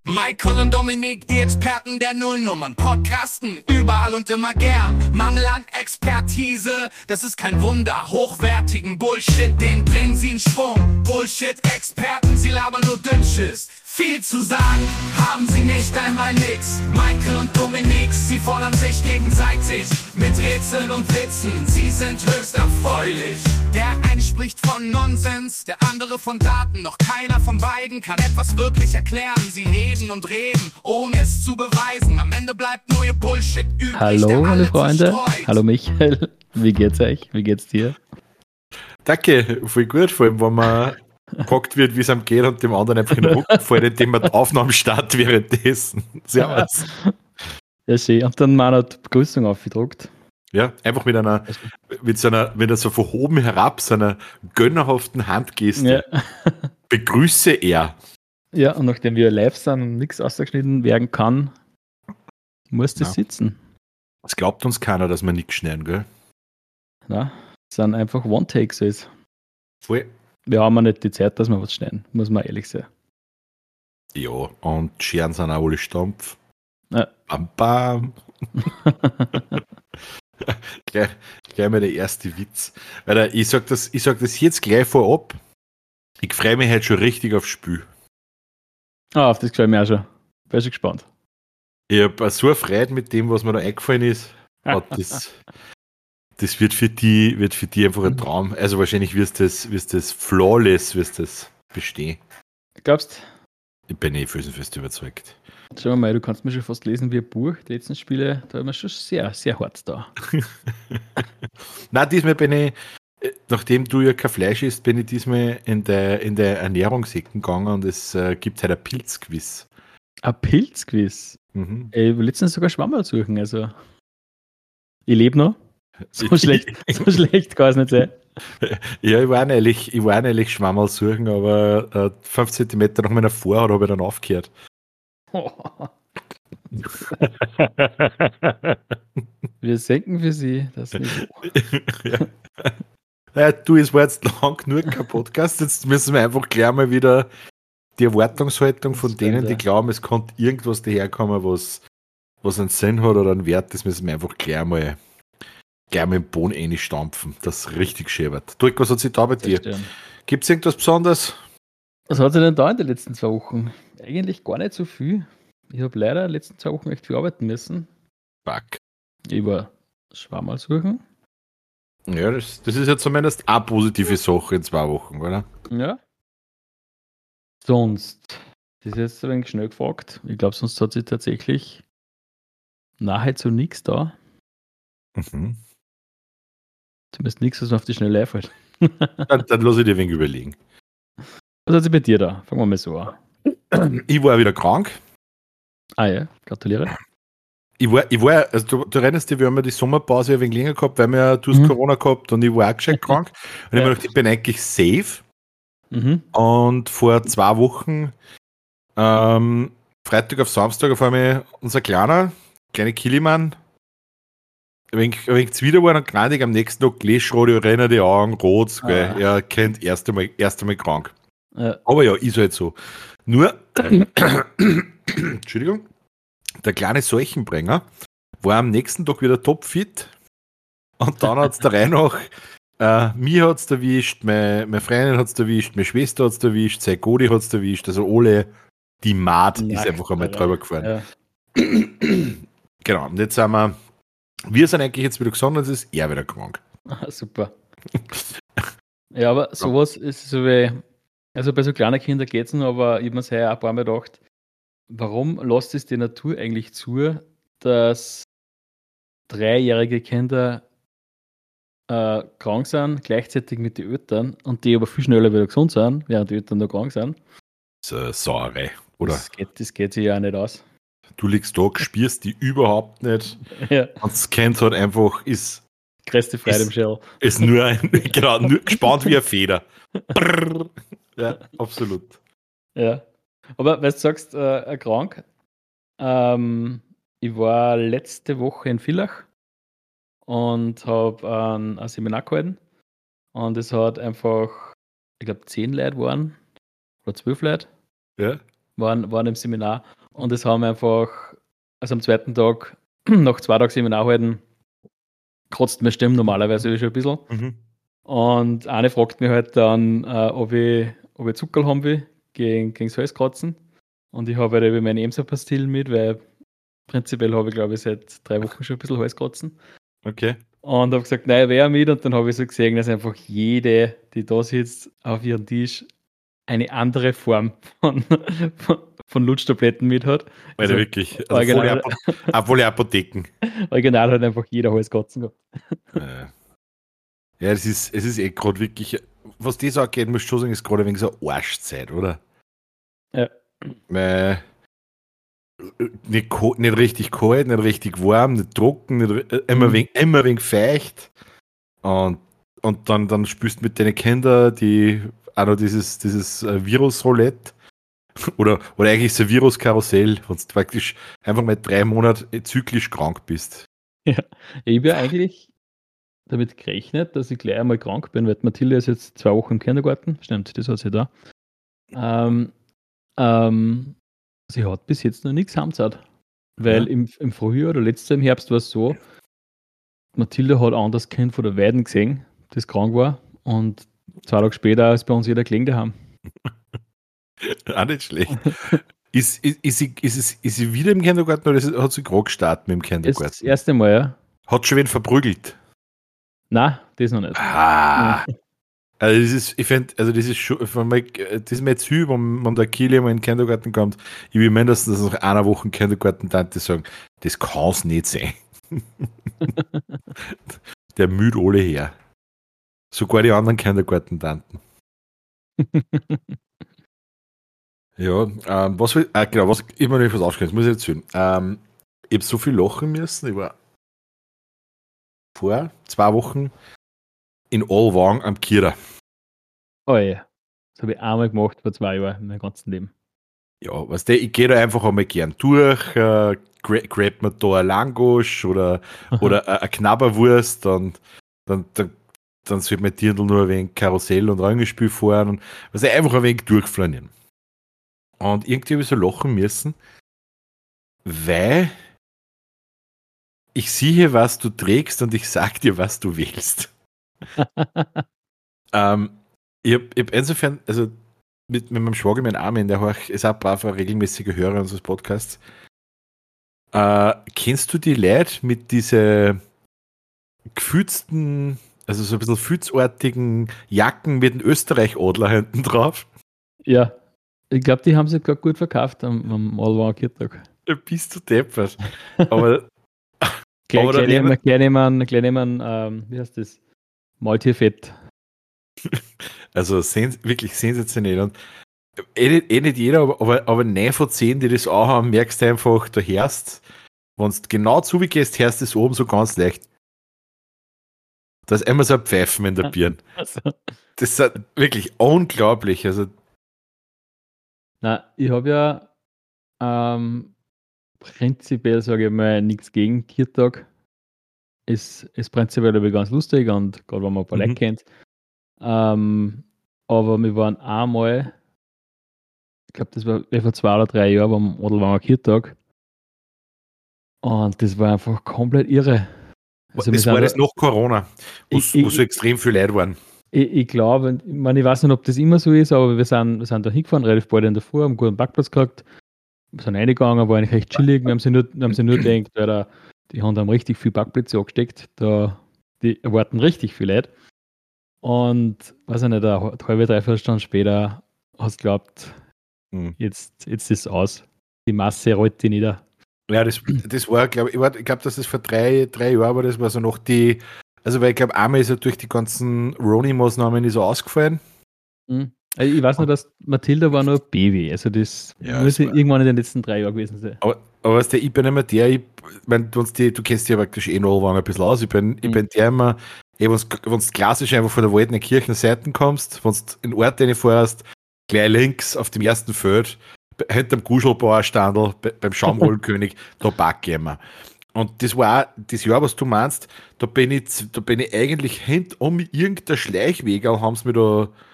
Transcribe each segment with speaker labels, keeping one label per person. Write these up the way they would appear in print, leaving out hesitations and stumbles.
Speaker 1: Michael und Dominik, die Experten der Nullnummern, podcasten überall und immer gern. Mangel an Expertise, das ist kein Wunder. Hochwertigen Bullshit, den bringen sie in Schwung. Bullshit-Experten, sie labern nur Dünnschiss. Viel zu sagen, haben sie nicht einmal nix. Michael und Dominik, sie fordern sich gegenseitig mit Rätseln und Witzen, sie sind höchst erfreulich. Der eine spricht von Nonsens, der andere von Daten. Doch keiner von beiden kann etwas wirklich erklären. Sie reden und reden, ohne es zu beweisen. Am Ende bleibt nur ihr Bullshit übrig.
Speaker 2: Hallo, alle Freunde. Hallo Michael. Wie geht's euch? Wie geht's dir?
Speaker 3: Danke, voll gut. Vor allem, wenn man gehockt wird, wie es einem geht und dem anderen einfach in den Rücken fällt, indem man die Aufnahme startet währenddessen. Servus.
Speaker 2: Ja, schön. Und dann mal eine Begrüßung aufgedruckt.
Speaker 3: Ja, einfach mit einer so von oben herab, so einer gönnerhaften Handgeste. Ja. Begrüße er.
Speaker 2: Ja, und nachdem wir live sind und nichts ausgeschnitten werden kann, muss das sitzen.
Speaker 3: Es glaubt uns keiner, dass wir nichts schneiden, gell?
Speaker 2: Na, es sind einfach One-Takes alles.
Speaker 3: Voll.
Speaker 2: Wir haben ja nicht die Zeit, dass wir was schneiden, muss man ehrlich sein.
Speaker 3: Ja, und Scheren sind auch alle Stampf.
Speaker 2: Ja.
Speaker 3: Bam, bam. gleich mal der erste Witz. Weil ich sag das jetzt gleich vorab. Ich freue mich halt schon richtig aufs Spiel.
Speaker 2: Auf das gefällt mir auch schon. Bin schon gespannt.
Speaker 3: Ich habe so eine Freude mit dem, was mir da eingefallen ist. Das wird für die einfach ein Traum. Also wahrscheinlich wirst das flawless bestehen.
Speaker 2: Glaubst?
Speaker 3: Ich bin felsenfest überzeugt.
Speaker 2: Schau mal, du kannst mir schon fast lesen wie ein Buch. Die letzten Spiele, da haben wir schon sehr, sehr hart da.
Speaker 3: Nein, diesmal bin ich, nachdem du ja kein Fleisch isst, bin ich diesmal in der Ernährungsecke gegangen und es gibt halt ein Pilzquiz.
Speaker 2: Ein Pilzquiz?
Speaker 3: Mhm.
Speaker 2: Ich will letztens sogar Schwammerl suchen, also ich lebe noch. So schlecht kann es nicht sein.
Speaker 3: Ja, ich war eigentlich Schwammerl suchen, aber 5 cm nach meiner Vorhaut habe ich dann aufgehört.
Speaker 2: Wir senken für Sie das Niveau.
Speaker 3: Ja, du, es war jetzt lang genug kein Podcast. Jetzt müssen wir einfach gleich mal wieder die Erwartungshaltung von denen, die glauben, es könnte irgendwas daherkommen, was einen Sinn hat oder einen Wert, das müssen wir einfach gleich mal im Boden einstampfen. Das richtig schön wird. Dirk, was hat sich da bei dir? Gibt es irgendwas Besonderes?
Speaker 2: Was hat sich denn da in den letzten 2 Wochen? Eigentlich gar nicht so viel. Ich habe leider in den letzten 2 Wochen echt viel arbeiten müssen.
Speaker 3: Fuck.
Speaker 2: Ich war Schwammerl suchen.
Speaker 3: Ja, das ist ja zumindest eine positive Sache in 2 Wochen, oder?
Speaker 2: Ja. Sonst, das ist jetzt ein wenig schnell gefragt. Ich glaube, sonst hat sich tatsächlich nahezu nichts da.
Speaker 3: Mhm.
Speaker 2: Zumindest nichts, was mir auf die Schnelle einfällt.
Speaker 3: Dann lass ich dir ein wenig überlegen.
Speaker 2: Was hat sich bei dir da? Fangen wir mal so an.
Speaker 3: Ich war wieder krank.
Speaker 2: Ah ja, gratuliere.
Speaker 3: Ich war, also du erinnerst dich, wir haben ja die Sommerpause ein wenig länger gehabt, weil du hast Corona gehabt und ich war auch gescheit krank. Und ich habe mir gedacht, ich bin eigentlich safe.
Speaker 2: Mhm.
Speaker 3: Und vor 2 Wochen, Freitag auf Samstag, auf einmal unser kleine Kilimann, ein wenig zuwider war und grandig, am nächsten Tag Glässchrode, rennen die Augen, rot, weil er kennt erst einmal krank.
Speaker 2: Ja.
Speaker 3: Aber ja, ist halt so. Nur, Entschuldigung, der kleine Seuchenbringer war am nächsten Tag wieder topfit und dann hat es der Reihe nach, mir hat es erwischt, meine Freundin hat es erwischt, meine Schwester hat es erwischt, sein Godi hat es erwischt, also alle, die Maat ist einfach einmal drüber gefahren. Ja. Genau, und jetzt sind wir sind eigentlich jetzt wieder gesund und es ist er wieder krank.
Speaker 2: Super. Ja, aber sowas ist so wie, also bei so kleinen Kindern geht es noch, aber ich habe mir es auch ein paar Mal gedacht, warum lässt es die Natur eigentlich zu, dass 3-jährige Kinder krank sind, gleichzeitig mit den Eltern und die aber viel schneller wieder gesund sind, während die Eltern noch krank sind?
Speaker 3: Das ist eine Sauerei, oder?
Speaker 2: Das geht sich ja auch nicht aus.
Speaker 3: Du liegst da, spürst die überhaupt nicht.
Speaker 2: Ja.
Speaker 3: Und das Kind hat einfach,
Speaker 2: größte Freude im Schädel.
Speaker 3: Ist nur nur gespannt wie eine Feder. Brrr. Ja, absolut.
Speaker 2: Ja. Aber weil du sagst, krank, ich war letzte Woche in Villach und habe ein Seminar gehalten und es hat einfach, ich glaube 10 Leute waren oder 12 Leute
Speaker 3: ja.
Speaker 2: waren im Seminar Und das haben wir einfach, also am zweiten Tag, nach 2 Tagen Seminar halten, kratzt meine Stimme normalerweise schon ein bisschen.
Speaker 3: Mhm.
Speaker 2: Und eine fragt mich halt dann, ob ich Zuckerl haben will gegen das Halskratzen. Und ich habe halt eben meine Emser-Pastillen mit, weil prinzipiell habe ich, glaube ich, seit 3 Wochen schon ein bisschen Halskratzen.
Speaker 3: Okay.
Speaker 2: Und habe gesagt, nein, wer mit? Und dann habe ich so gesehen, dass einfach jede, die da sitzt, auf ihrem Tisch eine andere Form von Lutschtabletten mit hat.
Speaker 3: Alter, wirklich. Also
Speaker 2: original,
Speaker 3: volle Apotheken.
Speaker 2: original hat einfach jeder Halskratzen gehabt.
Speaker 3: Ja, es ist eh gerade wirklich, was das angeht, muss ich schon sagen, ist gerade ein wenig so eine Arschzeit, oder?
Speaker 2: Ja.
Speaker 3: Weil nicht richtig kalt, nicht richtig warm, nicht trocken, nicht, immer wenig feucht. Und dann spielst du mit deinen Kindern, die auch noch dieses Virus-Roulette oder eigentlich ist es ein Virus-Karussell, wenn du praktisch einfach mal 3 Monate zyklisch krank bist.
Speaker 2: Ja, ich habe ja eigentlich damit gerechnet, dass ich gleich einmal krank bin, weil Mathilde ist jetzt 2 Wochen im Kindergarten. Stimmt, das hat sie da. Sie hat bis jetzt noch nichts heimgezahlt. Weil im Frühjahr oder letztes Jahr im Herbst war es so, Mathilde hat ein anderes Kind von der Weiden gesehen, das krank war. Und 2 Tage später ist bei uns jeder gelegen daheim.
Speaker 3: Auch nicht schlecht. Ist sie wieder im Kindergarten oder hat sie gerade gestartet mit dem Kindergarten?
Speaker 2: Das erste Mal, ja.
Speaker 3: Hat schon wen verprügelt?
Speaker 2: Nein, das noch nicht.
Speaker 3: Also das ist schon, das ist mir jetzt hübsch, wenn der Kili mal in den Kindergarten kommt. Ich will mindestens nach einer Woche Kindergarten-Tante sagen, das kann es nicht sein. Der müht alle her. Sogar die anderen Kindergarten-Tanten. Ja, was ich mir nicht was aufschreiben, das muss ich erzählen. Ich habe so viel lachen müssen. Ich war vor 2 Wochen in Allwang am Kira.
Speaker 2: Oh ja. Das habe ich einmal gemacht vor 2 Jahren in meinem ganzen Leben.
Speaker 3: Ja, weißt du, ich gehe da einfach einmal gern durch, grab mir da ein Langosch oder eine Knabberwurst und dann sollte mein Dirndl nur ein wenig Karussell und Rangespiel fahren und einfach ein wenig durchflanieren. Und irgendwie habe ich so lachen müssen, weil ich sehe, was du trägst und ich sag dir, was du willst. Ich hab insofern, also mit meinem Schwager, mein Armin, der ist auch braver, regelmäßiger Hörer unseres Podcasts. Kennst du die Leute mit diese gefützten, also so ein bisschen fützartigen Jacken mit dem Österreich-Adler hinten drauf?
Speaker 2: Ja, ich glaube, die haben sie gerade gut verkauft am Allwang Kirchtag.
Speaker 3: Bist du deppert. Aber
Speaker 2: Gleich nehmen, wie heißt das? Maultierfett.
Speaker 3: Also wirklich sensationell. Und nicht jeder, aber 9 von 10, die das auch haben, merkst du einfach, du hörst, wenn du genau zugehst, hörst du es oben so ganz leicht. Da ist immer so ein Pfeifen in der Birne.
Speaker 2: Also.
Speaker 3: Das ist wirklich unglaublich. Also,
Speaker 2: Na, ich habe ja prinzipiell, sage ich mal, nichts gegen Kirchtag. Ist prinzipiell aber ganz lustig und gerade wenn man ein paar Leute kennt. Aber wir waren einmal, ich glaube, das war vor 2 oder 3 Jahren beim Adelwanger Kirchtag. Und das war einfach komplett irre.
Speaker 3: Also das war das nach Corona, wo so extrem viele Leute waren.
Speaker 2: Ich glaube, ich weiß nicht, ob das immer so ist, aber wir sind da hingefahren, relativ bald in der Früh, haben einen guten Parkplatz gehabt. Wir sind reingegangen, war eigentlich recht chillig. Wir haben sie nur gedacht, weil die haben richtig viele Parkplätze angesteckt. Die erwarten richtig viel Leute. Und, weiß ich nicht, eine halbe, 3 Stunde später hast du geglaubt, jetzt ist es aus. Die Masse rollt die nieder.
Speaker 3: Ja, das war, glaube ich, dass das vor 3 Jahren war, das war so noch die, also weil ich glaube, einmal ist er durch die ganzen Roni-Maßnahmen ist er ausgefallen.
Speaker 2: Also ich weiß nur, dass Mathilda war nur ein Baby, also das muss irgendwann in den letzten 3 Jahren gewesen sein.
Speaker 3: Aber weißt du, ich bin immer der, ich meine, du kennst dich ja praktisch noch ein bisschen aus, ich bin der immer, wenn du klassisch einfach von der Waldner Kirchenseiten kommst, wenn du in den Ort reinfährst, gleich links auf dem ersten Feld, hinterm Guschelbauerstandl, beim Schaumrollenkönig, da backe ich immer. Und das war auch das Jahr, was du meinst, da bin ich eigentlich um irgendein Schleichweg, haben sie mir da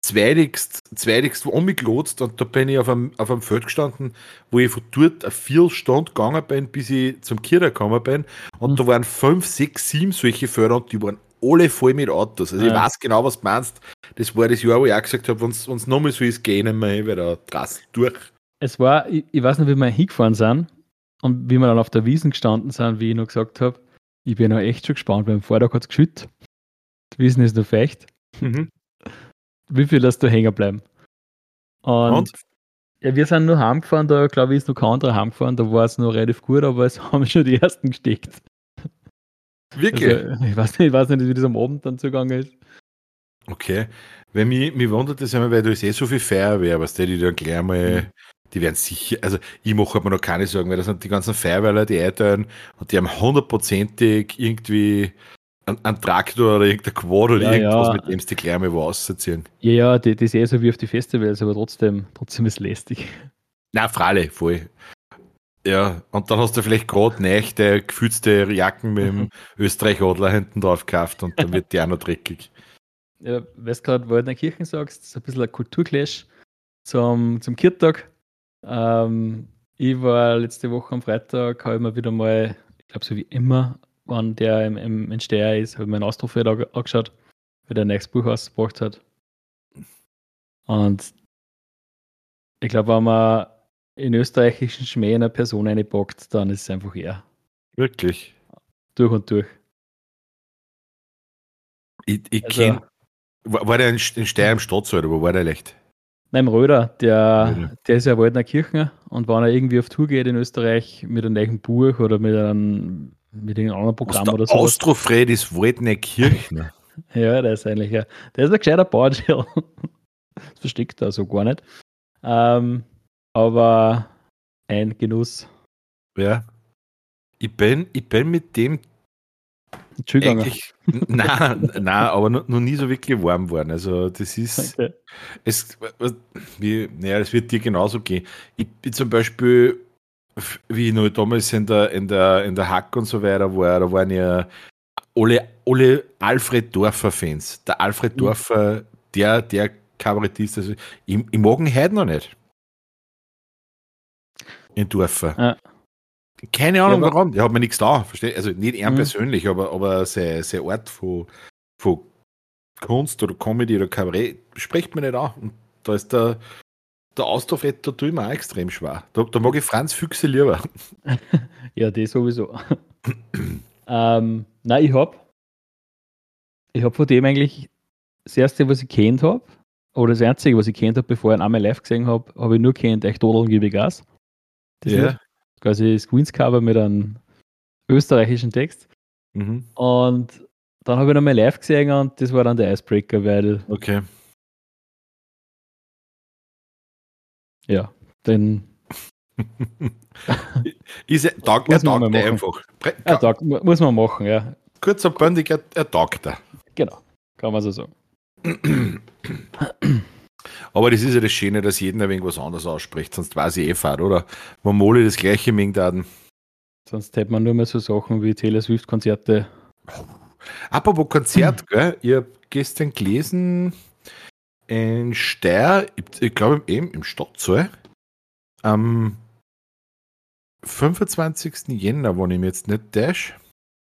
Speaker 3: zweitigst umgelotst und da bin ich auf einem Feld gestanden, wo ich von dort eine Viertelstunde gegangen bin, bis ich zum Kircher gekommen bin und da waren 5, 6, 7 solche Felder und die waren alle voll mit Autos. Also ich weiß genau, was du meinst. Das war das Jahr, wo ich auch gesagt habe, wenn es nochmal so ist, gehen wir wieder draus durch.
Speaker 2: Es war, ich weiß nicht, wie wir hingefahren sind und wie wir dann auf der Wiesn gestanden sind, wie ich noch gesagt habe, ich bin noch echt schon gespannt, weil am Vortag hat es geschüttet. Die Wiesn ist noch feucht. Wie viel lässt du hängen bleiben? Und? Ja, wir sind nur heimgefahren, da glaube ich ist noch kein anderer heimgefahren, da war es noch relativ gut, aber es haben schon die ersten gesteckt.
Speaker 3: Wirklich?
Speaker 2: Also, ich weiß nicht, wie das am Abend dann zugegangen ist.
Speaker 3: Okay. Weil mich wundert das immer, weil du ist so viel Feuerwehr, was die dann gleich mal, die werden sicher, also ich mache mir noch keine Sorgen, weil das sind die ganzen Feuerwehrler, die einteilen und die haben 100%ig irgendwie einen Traktor oder irgendein Quad oder irgendwas, mit dem sie die gleich mal wo rausziehen.
Speaker 2: Ja, das ist so wie auf die Festivals, aber trotzdem ist es lästig.
Speaker 3: Nein, freilich, voll. Ja, und dann hast du vielleicht gerade nächte, gefützte Jacken mit dem Österreich-Adler hinten drauf gekauft und dann wird die auch noch dreckig.
Speaker 2: Ja, weil du gerade Waldnerkirchen sagst, so ein bisschen ein Kulturclash zum Kirchtag. Ich war letzte Woche am Freitag, habe ich mir wieder mal, ich glaube so wie immer, wenn der im Steyr ist, habe ich mir ein Austrofeld angeschaut, weil der ein neues Buch ausgebracht hat. Und ich glaube, wenn man in österreichischen Schmäh einer Person einpackt, dann ist es einfach er.
Speaker 3: Wirklich?
Speaker 2: Durch und durch.
Speaker 3: Ich kenne. War der in Steyr im Stadtsaal oder wo war der leicht?
Speaker 2: Nein, im Röder, der ist ja Waldnerkirchen und wenn er irgendwie auf Tour geht in Österreich mit einem neuen Buch oder mit einem anderen Programm oder so.
Speaker 3: Austrofred ist Waldnerkirchen.
Speaker 2: Ja, der ist eigentlich der ist ein gescheiter Bauerl. Das versteckt er so gar nicht. Aber ein Genuss.
Speaker 3: Ja. Ich bin mit dem eigentlich, nein, aber noch nie so wirklich warm geworden. Also das ist, okay. Das wird dir genauso gehen. Ich bin zum Beispiel, wie ich noch damals in der Hack und so weiter war, da waren ja alle Alfred Dorfer-Fans. Der Alfred Dorfer, der Kabarettist, also ich mag ihn heute noch nicht. In Dorfer. Ja. Keine Ahnung warum, der hat mir nichts da, verstehe. Also nicht er persönlich, aber sein Art von Kunst oder Comedy oder Kabarett spricht mir nicht an. Und da ist der Austrofred, da tue ich mir auch extrem schwer. Da mag ich Franz Füchse lieber.
Speaker 2: Ja, das sowieso. Nein, ich hab von dem eigentlich das erste, was ich kennt habe, oder das einzige, was ich kennt habe, bevor ich ihn einmal live gesehen habe, habe ich nur kennt, echt Todeln gebe Gas. Das ist quasi Screenscover mit einem österreichischen Text. Und dann habe ich nochmal live gesehen und das war dann der Icebreaker, weil.
Speaker 3: Okay.
Speaker 2: Ja, dann.
Speaker 3: Taugt einfach.
Speaker 2: Muss man machen, ja.
Speaker 3: Kurz und bündig, er taugt er.
Speaker 2: Genau, kann man so sagen.
Speaker 3: Aber das ist ja das Schöne, dass jeder ein wenig was anderes ausspricht, sonst weiß ich fad, oder? Wenn Moli das gleiche mengt hatten.
Speaker 2: Sonst hätte man nur mehr so Sachen wie Taylor Swift-Konzerte.
Speaker 3: Apropos Konzert, gell? Ich habe gestern gelesen, in Steyr, ich glaube eben im Stadtsaal, am 25. Jänner, wenn ich mir jetzt nicht täusche,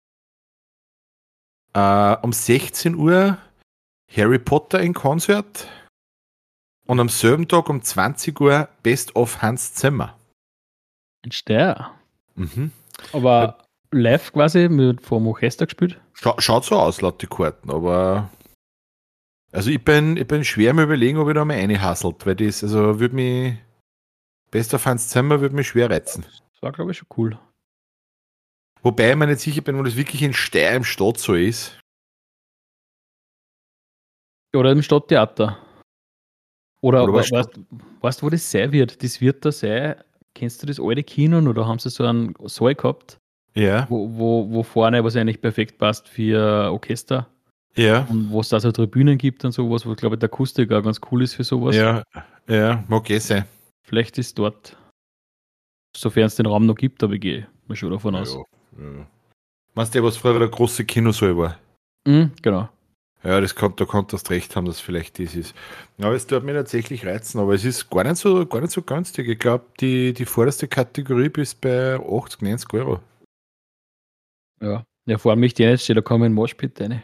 Speaker 3: um 16 Uhr Harry Potter in Konzert. Und am selben Tag um 20 Uhr Best of Hans Zimmer.
Speaker 2: In Steyr? Aber live quasi vom Orchester gespielt?
Speaker 3: Schaut so aus, laut die Karten, aber also ich bin schwer am Überlegen, ob ich da mal reinhasselt, weil das, also würde mich Best of Hans Zimmer würde mich schwer reizen.
Speaker 2: Das war, glaube ich, schon cool.
Speaker 3: Wobei ich mir nicht sicher bin, ob das wirklich in Steyr im Stadt so ist.
Speaker 2: Oder im Stadttheater. Oder weißt du, wo das sein wird? Das wird da sein, kennst du das alte Kino oder haben sie so einen Saal gehabt?
Speaker 3: Ja.
Speaker 2: Wo vorne was eigentlich perfekt passt für Orchester.
Speaker 3: Ja.
Speaker 2: Und wo es da so Tribünen gibt und sowas, wo, glaube ich, der Akustik auch ganz cool ist für sowas.
Speaker 3: Ja, mag sein.
Speaker 2: Vielleicht ist dort, sofern es den Raum noch gibt, aber ich gehe mal schon davon aus.
Speaker 3: Ja. Meinst du, was früher der große Kinosaal war?
Speaker 2: Genau.
Speaker 3: Ja, da konntest recht haben, dass vielleicht das ist. Aber es tut mir tatsächlich reizen, aber es ist gar nicht so günstig. Ich glaube, die vorderste Kategorie bis bei 80, 90 Euro.
Speaker 2: Ja. Ja, vor allem mich die jetzt steht, da kommen Moshpit rein.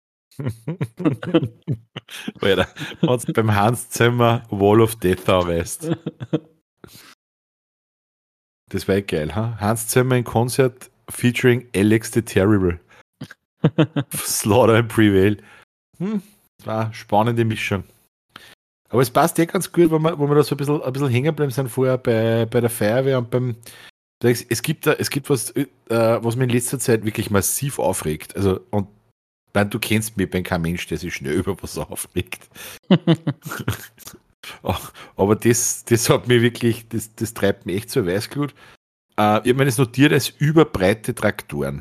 Speaker 3: Alter, wenn du beim Hans Zimmer Wall of Death anreißt. Das war geil, ha? Hans Zimmer in Konzert featuring Alex the Terrible. Slaughter and Prevail. Das war eine spannende Mischung. Aber es passt ganz gut, wo wir da so ein bisschen hängen bleiben sind vorher bei der Feuerwehr und beim. Es gibt was, was mich in letzter Zeit wirklich massiv aufregt. Also, und nein, du kennst mich, ich bin kein Mensch, der sich schnell über was aufregt. Aber das hat mich wirklich, das treibt mich echt zur Weißglut. Ich habe mir das notiert als überbreite Traktoren.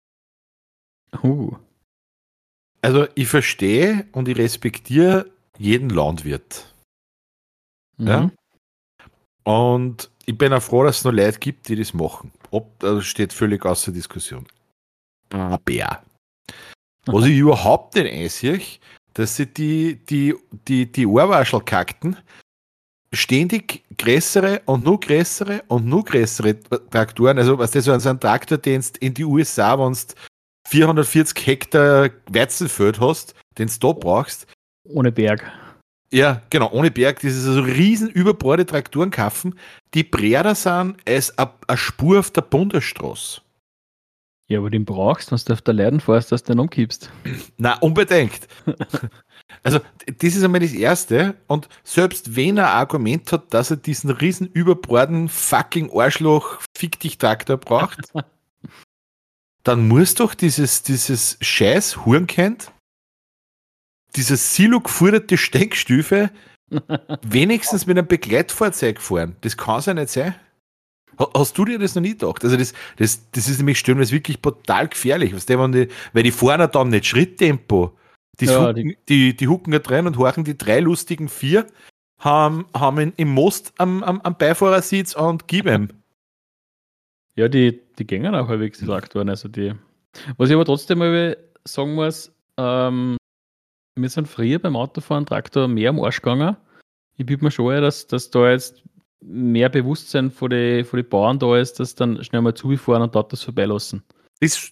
Speaker 3: Also ich verstehe und ich respektiere jeden Landwirt. Ja? Und ich bin auch froh, dass es noch Leute gibt, die das machen. Das steht völlig außer Diskussion. Aber was ich überhaupt nicht einsehe, dass sie die Ohrwaschelkackten ständig größere und noch größere Traktoren, also was das so ein Traktor, den du in die USA, wenn du 440 Hektar Weizenfeld hast, den du da brauchst.
Speaker 2: Ohne Berg.
Speaker 3: Ja, genau, ohne Berg, das ist also riesen überbohrte Traktoren kaufen, die breiter sind als eine Spur auf der Bundesstraße.
Speaker 2: Ja, aber den brauchst, wenn du auf der Leiden fährst, dass du den umkippst.
Speaker 3: Na, unbedingt. Also, das ist einmal das Erste. Und selbst wenn er ein Argument hat, dass er diesen riesen überbohrten fucking Arschloch Fick dich Traktor braucht, dann muss doch dieses scheiß Hurenkind, dieses silo geforderte Steckstufe wenigstens mit einem Begleitfahrzeug fahren. Das kann es ja nicht sein. Hast du dir das noch nie gedacht? Also das ist nämlich stellenweise wirklich brutal gefährlich. Weißt du, weil die fahren dann nicht Schritttempo. Die hucken da drin und horchen die 3 lustigen 4, haben im Most am Beifahrersitz und gib ihm.
Speaker 2: Ja, die gängen auch halbwegs die Traktoren. Also was ich aber trotzdem mal sagen muss, wir sind früher beim Autofahren Traktor mehr am Arsch gegangen. Ich biete mir schon ein, dass da jetzt mehr Bewusstsein von den Bauern da ist, dass dann schnell mal zufahren und dort das vorbeilassen.
Speaker 3: Das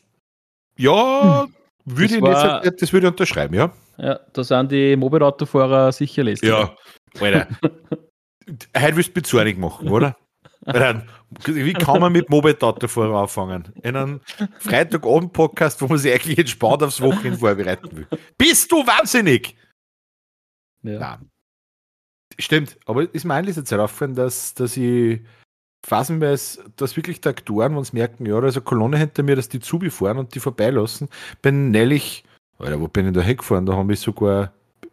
Speaker 3: würde ich unterschreiben, ja. Ja,
Speaker 2: da sind die Moped-Autofahrer sicher lästig.
Speaker 3: Ja, Alter. Heute willst du mich zornig machen, oder? Wie kann man mit Moped-Autofahrer anfangen? In einem Freitagabend-Podcast, wo man sich eigentlich entspannt aufs Wochenende vorbereiten will. Bist du wahnsinnig?
Speaker 2: Ja.
Speaker 3: Nein. Stimmt, aber ist mir eigentlich jetzt aufgefallen, dass ich phasenweise, dass wirklich Traktoren, wenn sie merken, ja, da ist eine Kolonne hinter mir, dass die zubefahren und die vorbeilassen. Bin neulich, Alter, wo bin ich da hingefahren? Da haben wir sogar,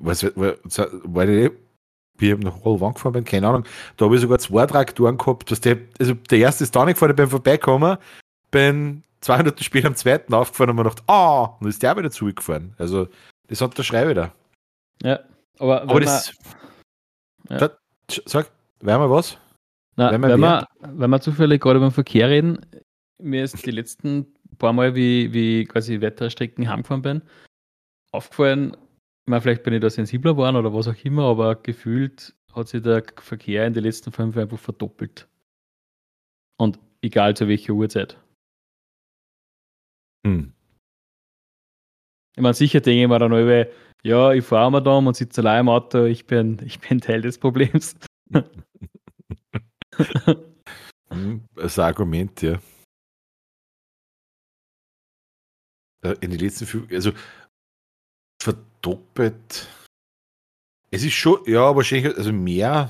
Speaker 3: wie ich nach Holwang gefahren bin, keine Ahnung, da habe ich sogar 2 Traktoren gehabt, also der erste ist da nicht gefahren, ich bin vorbeigekommen, bin 2 Minuten später am zweiten aufgefahren und mir gedacht, und dann ist der auch wieder zugefahren. Also, das unterschreibe ich da.
Speaker 2: Ja, aber
Speaker 3: das. Sag, werden wir was?
Speaker 2: Nein, wenn wir zufällig gerade beim Verkehr reden, mir ist die letzten paar Mal, wie quasi weitere Strecken heimgefahren bin, aufgefallen, vielleicht bin ich da sensibler geworden oder was auch immer, aber gefühlt hat sich der Verkehr in den letzten 5 Jahren einfach verdoppelt. Und egal zu welcher Uhrzeit. Ich meine, sicher denke ich mir dann alle, ja, ich fahre mal da und sitze allein im Auto, ich bin Teil des Problems.
Speaker 3: Das Argument, ja. In den letzten 5, also verdoppelt. Es ist schon, ja, wahrscheinlich, also mehr.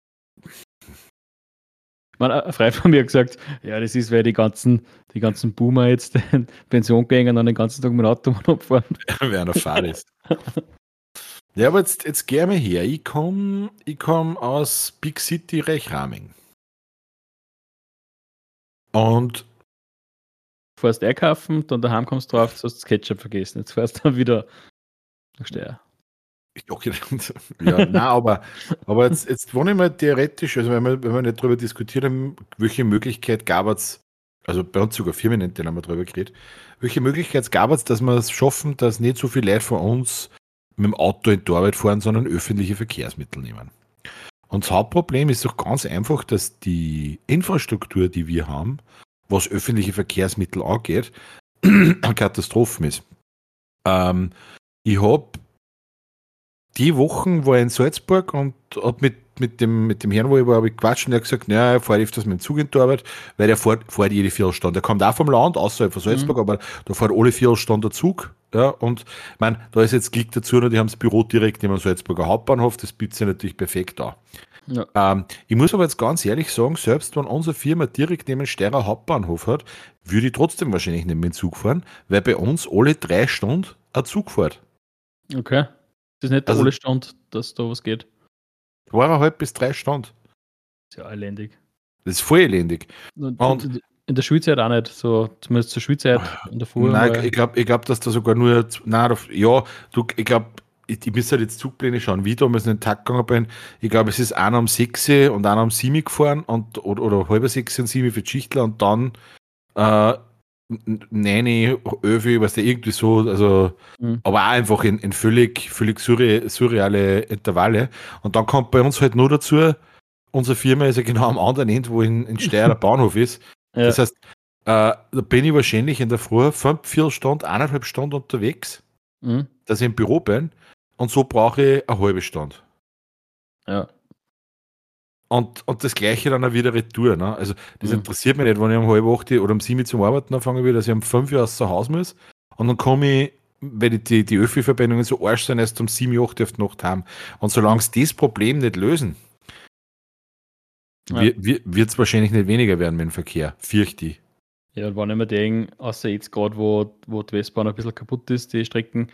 Speaker 2: Ein Freund von mir hat gesagt, ja, das ist, weil die ganzen Boomer jetzt in Pension gehen und dann den ganzen Tag mit dem Auto abfahren.
Speaker 3: Wer noch fahren ist. Ja, aber jetzt geh mal her. Ich komm aus Big City Reichraming. Und
Speaker 2: du fährst einkaufen, dann daheim kommst du drauf, du hast das Ketchup vergessen. Jetzt fährst du dann wieder nach Steyr.
Speaker 3: Ja, nein, aber jetzt wohne ich mal theoretisch, also wenn wir nicht drüber diskutiert haben, welche Möglichkeit gab es, also bei uns sogar Firmen, haben wir drüber geredet, welche Möglichkeit gab es, dass wir es schaffen, dass nicht so viele Leute von uns mit dem Auto in die Arbeit fahren, sondern öffentliche Verkehrsmittel nehmen. Und das Hauptproblem ist doch ganz einfach, dass die Infrastruktur, die wir haben, was öffentliche Verkehrsmittel angeht, eine Katastrophe ist. Ich habe die Wochen war ich in Salzburg und habe mit dem Herrn, wo ich war, habe ich gequatscht und er hat gesagt, naja, er fährt öfters mit dem Zug in die Arbeit, weil der fährt jede Viertelstunde. Der kommt auch vom Land, außerhalb von Salzburg, aber da fährt alle Viertelstunde der Zug. Ja, und ich meine, da ist jetzt Glück dazu, die haben das Büro direkt neben dem Salzburger Hauptbahnhof, das bietet sich natürlich perfekt an. Ja. Ich muss aber jetzt ganz ehrlich sagen, selbst wenn unsere Firma direkt neben dem Steyrer Hauptbahnhof hat, würde ich trotzdem wahrscheinlich nicht mit dem Zug fahren, weil bei uns alle 3 Stunden ein Zug fährt.
Speaker 2: Okay. Das ist nicht der alle Stand, dass da was geht.
Speaker 3: 2,5 bis 3 Stunden.
Speaker 2: Das ist ja elendig.
Speaker 3: Das ist voll elendig.
Speaker 2: Und in der Schulzeit auch nicht, so zumindest zur Schulzeit in der Früh.
Speaker 3: Nein, ich glaub, dass da sogar nur, ich glaube, ich müsste halt jetzt Zugpläne schauen, wie ich damals in den Tag gegangen bin. Ich glaube, es ist einer um 6 und einer um 7 gefahren oder halb 6 und 7 für die Schichtler und dann 9, 11, was der irgendwie so, also, aber auch einfach in völlig surreale Intervalle. Und dann kommt bei uns halt nur dazu, unsere Firma ist ja genau am anderen Ende, wo in Steyr der Bahnhof ist. Ja. Das heißt, da bin ich wahrscheinlich in der Früh 4 Stunden, 1,5 Stunden unterwegs, dass ich im Büro bin. Und so brauche ich eine halbe Stunde.
Speaker 2: Ja.
Speaker 3: Und das Gleiche dann auch wieder retour. Ne? Also, das interessiert mich nicht, wenn ich um 7:30 oder um 7 zum Arbeiten anfangen will, dass ich um 5 Uhr aus zu Hause muss. Und dann komme ich, weil die Öffi-Verbindungen so arsch sind, erst um 7, 8 auf die Nacht haben. Und solange sie das Problem nicht lösen, wird es wahrscheinlich nicht weniger werden mit dem Verkehr. Fürchte ich.
Speaker 2: Ja, und wenn ich mir denke, außer jetzt gerade, wo die Westbahn ein bisschen kaputt ist, die Strecken,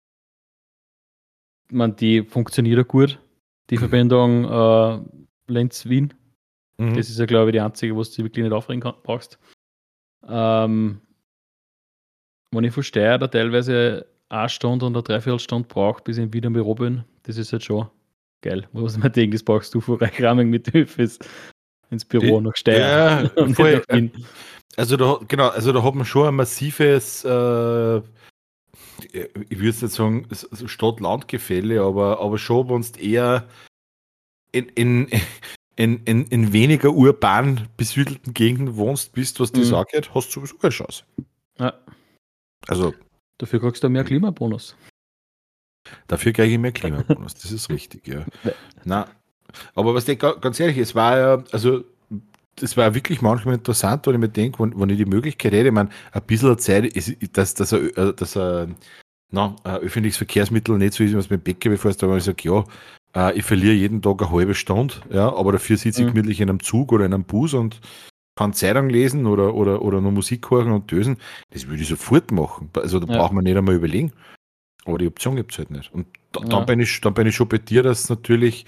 Speaker 2: die funktioniert ja gut. Die Verbindung Lenz-Wien. Das ist ja, glaube ich, die einzige, wo du wirklich nicht aufregen brauchst. Wenn ich von Steyr da teilweise 1 Stunde und eine Dreiviertelstunde brauche, bis ich wieder im Büro bin, das ist halt schon geil. Was man denkt, das brauchst du von Reichraming mit Öffis ins Büro nach Steyr.
Speaker 3: Ja, voll. Also da hat man schon ein massives, ich würde jetzt nicht sagen, Stadt-Land-Gefälle, aber schon, wenn es eher in weniger urban besiedelten Gegenden wohnst, was das angeht, hast du sowieso keine Chance.
Speaker 2: Ja.
Speaker 3: Also.
Speaker 2: Dafür kriegst du mehr Klimabonus.
Speaker 3: Dafür kriege ich mehr Klimabonus, das ist richtig, ja. Na, aber was ich ganz ehrlich, es war ja, also das war wirklich manchmal interessant, wenn ich mir denke, wenn ich die Möglichkeit hätte, ich meine, ein bisschen Zeit ist, dass ein öffentliches Verkehrsmittel nicht so ist, was mit dem PKW fährst, aber ich sage, ja, ich verliere jeden Tag eine halbe Stunde, ja, aber dafür sitze ich gemütlich in einem Zug oder in einem Bus und kann Zeitung lesen oder noch Musik hören und dösen. Das würde ich sofort machen. Also da braucht man nicht einmal überlegen. Aber die Option gibt es halt nicht. Und dann bin ich schon bei dir, dass natürlich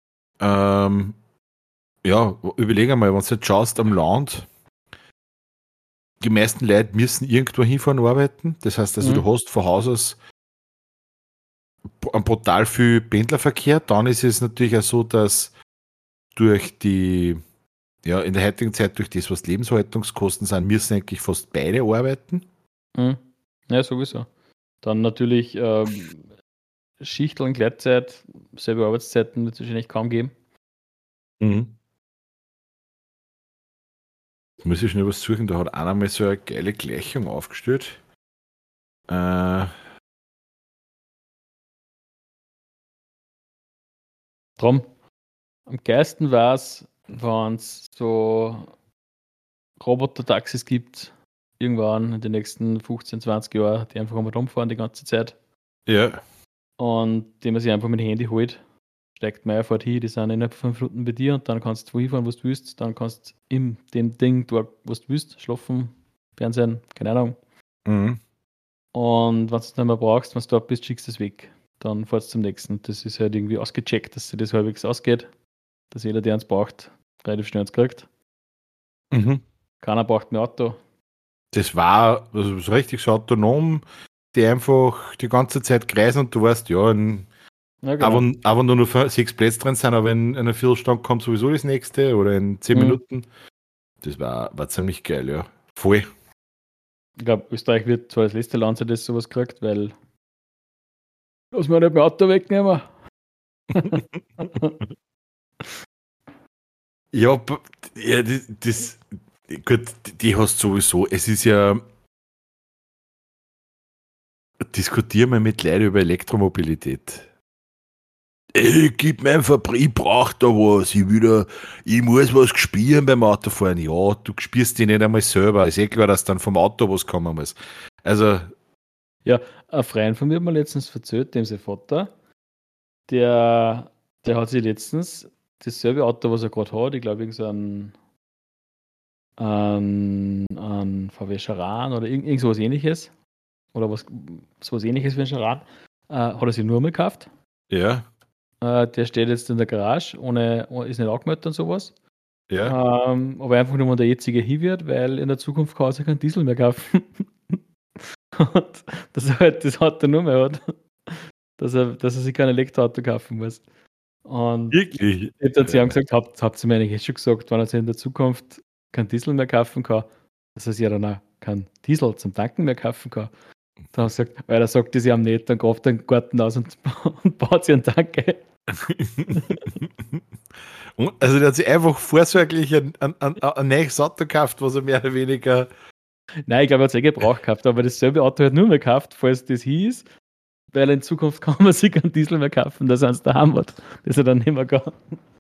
Speaker 3: überleg einmal, wenn du jetzt schaust am Land, die meisten Leute müssen irgendwo hinfahren arbeiten. Das heißt also, du hast von Haus aus brutal viel Pendlerverkehr. Dann ist es natürlich auch so, dass durch in der heutigen Zeit, durch das, was Lebenshaltungskosten sind, müssen eigentlich fast beide arbeiten.
Speaker 2: Ja, sowieso. Dann natürlich Schichteln, Gleitzeit, selbe Arbeitszeiten wird es wahrscheinlich kaum geben.
Speaker 3: Muss ich schnell was suchen, da hat einer mal so eine geile Gleichung aufgestellt.
Speaker 2: Drum, am geilsten war es, wenn es so Roboter-Taxis gibt, irgendwann in den nächsten 15, 20 Jahren, die einfach einmal rumfahren die ganze Zeit.
Speaker 3: Ja.
Speaker 2: Und die man sich einfach mit dem Handy holt, steigt man einfach hin, die sind innerhalb von 5 Minuten bei dir und dann kannst du wohin fahren, was du willst. Dann kannst du in dem Ding dort, was du willst, schlafen, Fernsehen, keine Ahnung. Und wenn du es nicht mehr brauchst, wenn du dort bist, schickst du es weg. Dann fährst du zum nächsten. Das ist halt irgendwie ausgecheckt, dass sich das halbwegs ausgeht, dass jeder, der eins braucht, relativ schnell eins kriegt. Keiner braucht mehr Auto.
Speaker 3: Das war so richtig so autonom, die einfach die ganze Zeit kreisen und du weißt, genau. Aber nur noch 6 Plätze drin sind, aber in einer Viertelstunde kommt sowieso das nächste oder in 10 Minuten. Das war ziemlich geil, ja. Voll.
Speaker 2: Ich glaube, Österreich wird zwar das letzte Land sein, das sowas kriegt, weil Lass mir nicht mein Auto wegnehmen.
Speaker 3: Ja, gut, die hast sowieso, es ist ja, diskutieren wir mit Leuten über Elektromobilität. Ey, gib mir einfach, ich brauch da was, ich muss was spielen beim Autofahren. Ja, du spürst dich nicht einmal selber. Ist eh klar, dass dann vom Auto was kommen muss. Also.
Speaker 2: Ja, ein Freund von mir hat mir letztens erzählt, dem sein Vater, der hat sich letztens dasselbe Auto, was er gerade hat, ich glaube, irgend so ein VW Charan oder irgend sowas ähnliches, oder sowas ähnliches wie ein Charan, hat er sich nur mal gekauft.
Speaker 3: Ja.
Speaker 2: Der steht jetzt in der Garage, ist nicht angemeldet und sowas.
Speaker 3: Ja.
Speaker 2: Aber einfach nur, wenn der jetzige hin wird, weil in der Zukunft kann er sich keinen Diesel mehr kaufen. Und dass er halt das Auto nur mehr hat, dass er sich kein Elektroauto kaufen muss. Und
Speaker 3: Wirklich?
Speaker 2: jetzt hat sie ihm gesagt, habt ihr mir eigentlich schon gesagt, wenn er sich in der Zukunft keinen Diesel mehr kaufen kann, dass er sich ja dann auch keinen Diesel zum Tanken mehr kaufen kann. Dann haben sie gesagt, weil er sagt, sie haben nicht, dann kauft er den Garten aus und baut sich einen Tank ein.
Speaker 3: Also der hat sich einfach vorsorglich ein neues Auto gekauft, was er mehr oder weniger.
Speaker 2: Nein, ich glaube, er hat es gebraucht gehabt, aber dasselbe Auto hat nur mehr gekauft, falls das hieß, weil in Zukunft kann man sich keinen Diesel mehr kaufen, dass er eins daheim hat, dass er dann nicht mehr kann.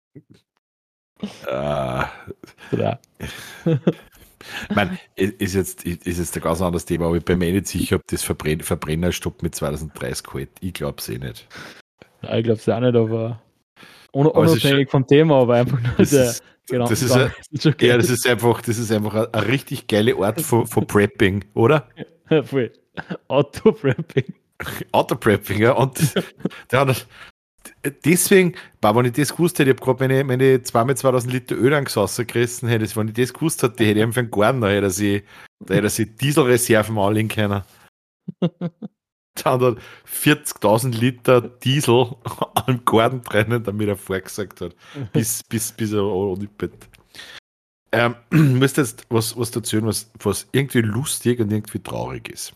Speaker 3: Ich meine, ist jetzt ein ganz anderes Thema, aber ich bin mir nicht sicher, ob das Verbrennerstopp mit 2030 hält. Ich glaube es eh nicht.
Speaker 2: Ja, ich glaube es auch nicht, aber unabhängig vom Thema, aber einfach nur
Speaker 3: das ist einfach ein richtig geile Art von Prepping, oder?
Speaker 2: Ja, voll. Auto-Prepping.
Speaker 3: Auto-Prepping, ja. Und deswegen, wenn ich das gewusst hätte, ich habe gerade meine 2000 Liter Öl angesossen gerissen hätte, wenn ich das gewusst hätte, hätte ich eben für einen Garten, da hätte ich Dieselreserven anlegen können. Dann hat 40.000 Liter Diesel am Garten drinnen, damit er vorgesagt hat. Bis er anlippet. Müsst jetzt was erzählen, was irgendwie lustig und irgendwie traurig ist.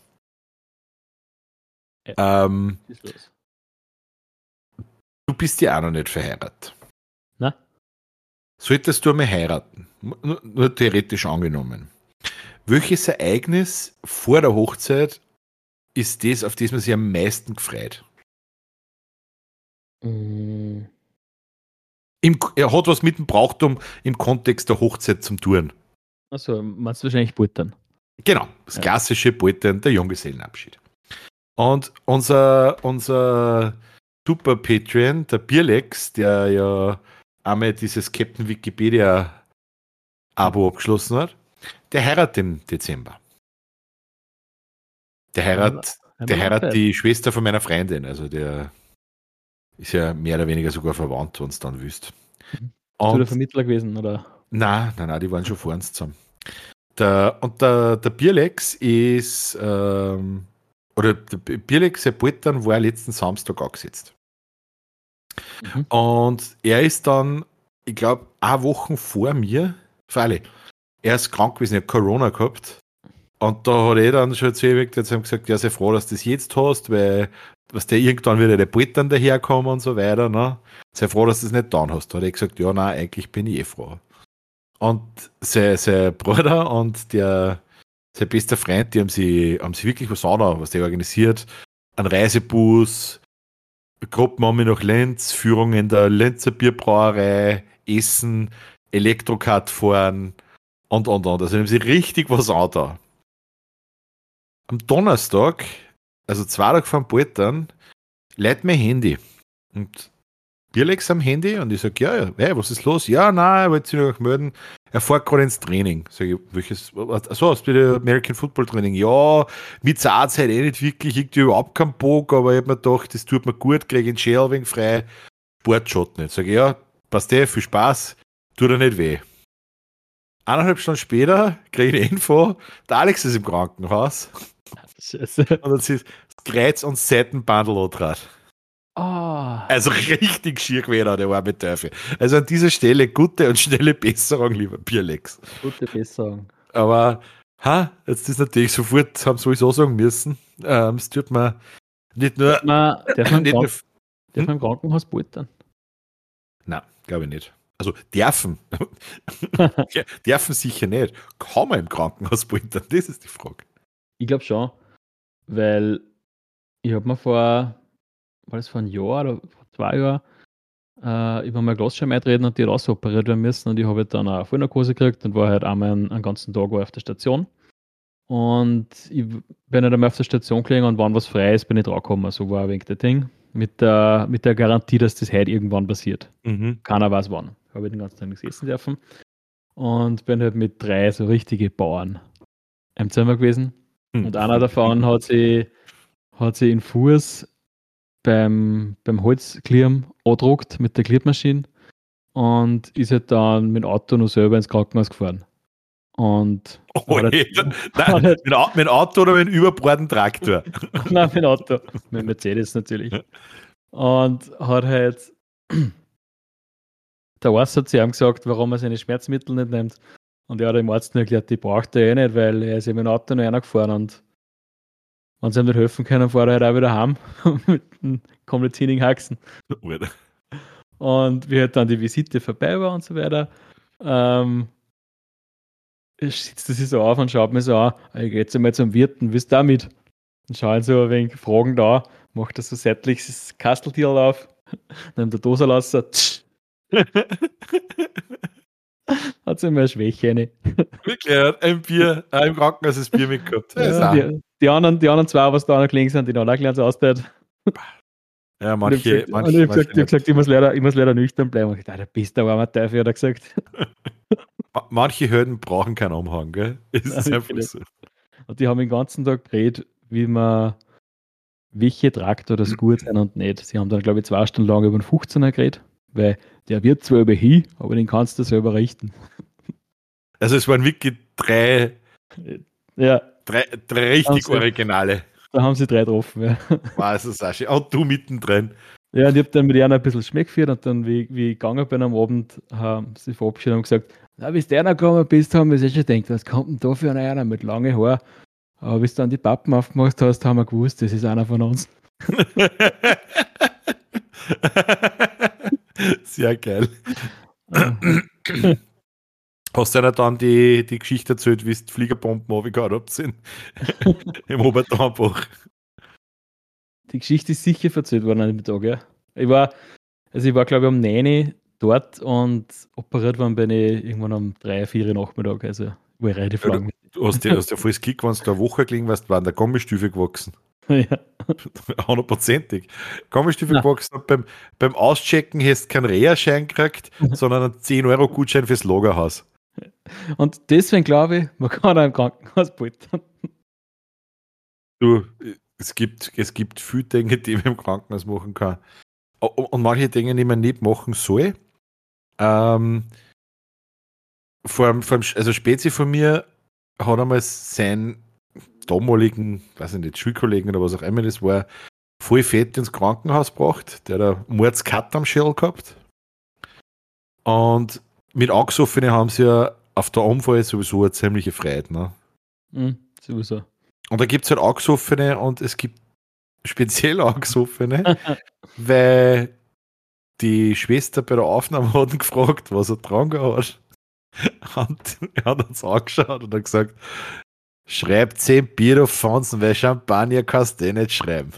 Speaker 2: Ist los.
Speaker 3: Du bist ja auch noch nicht verheiratet.
Speaker 2: Na?
Speaker 3: Solltest du einmal heiraten, nur theoretisch angenommen, welches Ereignis vor der Hochzeit ist das, auf das man sich am meisten gefreut? Er hat was mit dem Brauchtum im Kontext der Hochzeit zum Tun.
Speaker 2: Achso, meinst du wahrscheinlich Buttern?
Speaker 3: Genau, das klassische Buttern, der Junggesellenabschied. Und unser super Patreon, der Bierlex, der ja einmal dieses Captain Wikipedia Abo abgeschlossen hat, der heiratet im Dezember. Der heiratet die Schwester von meiner Freundin, also der ist ja mehr oder weniger sogar verwandt, wenn es dann wüsst.
Speaker 2: Bist du der Vermittler gewesen, oder?
Speaker 3: Nein, die waren schon vor uns zusammen. Der Bierlex ist, oder der Bierlex, sein Poltern war letzten Samstag angesetzt. Und er ist dann, ich glaube, 1 Woche vor mir, er ist krank gewesen, er hat Corona gehabt. Und da hat er dann schon zu ihm gesagt, ja, sei froh, dass du das jetzt hast, weil was der irgendwann wieder der Poltern daherkommen und so weiter, ne? Sei froh, dass du das nicht getan hast. Da hat er gesagt, ja, nein, eigentlich bin ich froh. Und sein Bruder und sein bester Freund, die haben sie wirklich was anderes, was der organisiert. Ein Reisebus, Gruppenmami nach Lenz, Führung in der Lenzer Bierbrauerei, Essen, Elektrokart fahren und. Also haben sie richtig was anderes. Am Donnerstag, also 2 Tage vor dem Poltern, leitet mein Handy. Und Bierlex am Handy und ich sage, ja, hey, was ist los? Ja, nein, er wollte sich noch melden. Er fährt gerade ins Training. Sag ich, welches? Achso, hast du wieder American Football Training? Ja, mit Saarzeit nicht wirklich, irgendwie überhaupt keinen Bock, aber ich habe mir gedacht, das tut mir gut, kriege ich einen Schäl wegen frei. Sportshot nicht. Sag ich, ja, passt viel Spaß, tut er nicht weh. 1,5 Stunden später kriege ich eine Info, der Alex ist im Krankenhaus.
Speaker 2: Scheiße.
Speaker 3: Und dann ist das Kreuz- und Seitenbandel antrat.
Speaker 2: Oh.
Speaker 3: Also richtig schier gewesen, der arme Teufel. Also an dieser Stelle gute und schnelle Besserung, lieber Bierlex.
Speaker 2: Gute Besserung.
Speaker 3: Aber, jetzt ist natürlich sofort, haben sowieso sagen müssen, es tut mir Nicht nur.
Speaker 2: Darf man
Speaker 3: Nicht nur
Speaker 2: im Krankenhaus poltern?
Speaker 3: Nein, glaube ich nicht. Also dürfen. Dürfen sicher nicht. Kann man im Krankenhaus poltern? Das ist die Frage.
Speaker 2: Ich glaube schon, weil ich habe mir war das vor einem Jahr oder vor 2 Jahren, über meine Glasscheibe eintreten und die rausoperiert werden müssen und ich habe dann eine Vollnarkose gekriegt und war halt einmal einen ganzen Tag auf der Station. Und ich bin nicht einmal auf der Station gelegen und wann was frei ist, bin ich draufgekommen. So war ein wenig der Ding. Mit der Garantie, dass das heute irgendwann passiert. Keiner weiß wann. Habe ich den ganzen Tag nichts essen dürfen. Und bin halt mit 3 so richtige Bauern im Zimmer gewesen. Und einer davon hat sie in Fuß beim Holzklirren angedruckt mit der Klirrmaschine und ist halt dann mit dem Auto noch selber ins Krankenhaus gefahren. Und
Speaker 3: mit dem Auto oder mit einem überbordenden Traktor?
Speaker 2: Nein, mit dem Auto. Mit Mercedes natürlich. Und hat halt der Arzt hat zu ihm gesagt, warum er seine Schmerzmittel nicht nimmt. Und er hat dem Arzt nur erklärt, die braucht er eh nicht, weil er ist ja mit dem Auto noch einer gefahren und wenn sie ihm nicht helfen können, fährt er halt auch wieder heim mit einem komplett Haxen. Und wie halt dann die Visite vorbei war und so weiter, sitzt er sich so auf und schaut mir so an, ich gehe jetzt einmal zum Wirten, willst du da mit? Und schauen so ein wenig fragend an, macht er so seitlich das Kasteltier auf, nimmt der Dose raus, hat sie immer eine Schwäche rein.
Speaker 3: Wirklich, er hat ein Bier, im Krankenhaus das Bier mitgehabt.
Speaker 2: Ja, die anderen 2, was da noch gelegen sind, die noch gelernt ausgeteilt.
Speaker 3: Ja, manche.
Speaker 2: Ich habe gesagt, ich muss leider nüchtern bleiben. Ich dachte, der bist der arme Teufel, hat er gesagt.
Speaker 3: Manche Hürden brauchen keinen Umhang, gell? Ist einfach so.
Speaker 2: Und die haben den ganzen Tag geredet, welche Traktor das gut sein und nicht. Sie haben dann, glaube ich, 2 Stunden lang über den 15er geredet, weil der wird zwar über hin, aber den kannst du selber richten.
Speaker 3: Also es waren wirklich 3 richtig Originale.
Speaker 2: Da haben sie 3 getroffen, ja.
Speaker 3: Wow, das ist auch schön. Und du mittendrin.
Speaker 2: Ja, und ich habe dann mit einer ein bisschen Schmeck geführt und dann, wie ich gegangen bin am Abend, haben sie verabschiedet und gesagt, na, bis der noch gekommen bist, haben wir sich schon gedacht, was kommt denn da für einer mit langen Haaren? Aber bis du dann die Pappen aufgemacht hast, haben wir gewusst, das ist einer von uns.
Speaker 3: Sehr geil. Hast du einer dann die Geschichte erzählt, wie es die Fliegerbomben runtergehauen habt sind? Im Obertauernbach.
Speaker 2: Die Geschichte ist sicher erzählt worden an dem Tag, ja. Ich war, glaube ich, um 9 Uhr dort und operiert worden bin ich irgendwann um 3, 4 Uhr Nachmittag. Also ich war relativ lang.
Speaker 3: Du hast ja volles Glück, wenn du eine Woche gelegen warst, waren der Gummistiefel gewachsen.
Speaker 2: Ja.
Speaker 3: 100%ig. Gummistiefel gewachsen und beim Auschecken hast du keinen Reha-Schein gekriegt, sondern einen 10-Euro-Gutschein fürs Lagerhaus.
Speaker 2: Und deswegen glaube ich, man kann auch im Krankenhaus poltern.
Speaker 3: Du, es gibt viele Dinge, die man im Krankenhaus machen kann. Und manche Dinge, die man nicht machen soll. Also Spezi von mir hat einmal seinen damaligen, weiß ich nicht, Schulkollegen oder was auch immer das war, voll fett ins Krankenhaus gebracht. Der hat einen Mordskat am Schädel gehabt. Und mit Angesoffenen haben sie ja auf der Unfall sowieso eine ziemliche Freude. Ne?
Speaker 2: Sowieso.
Speaker 3: Und da gibt es halt Angesoffene und es gibt speziell Angesoffene, weil die Schwester bei der Aufnahme hat ihn gefragt, was er dran hat. Und er hat uns angeschaut und hat gesagt, schreib 10 Bier auf Fonsen, weil Champagner kannst du eh nicht schreiben.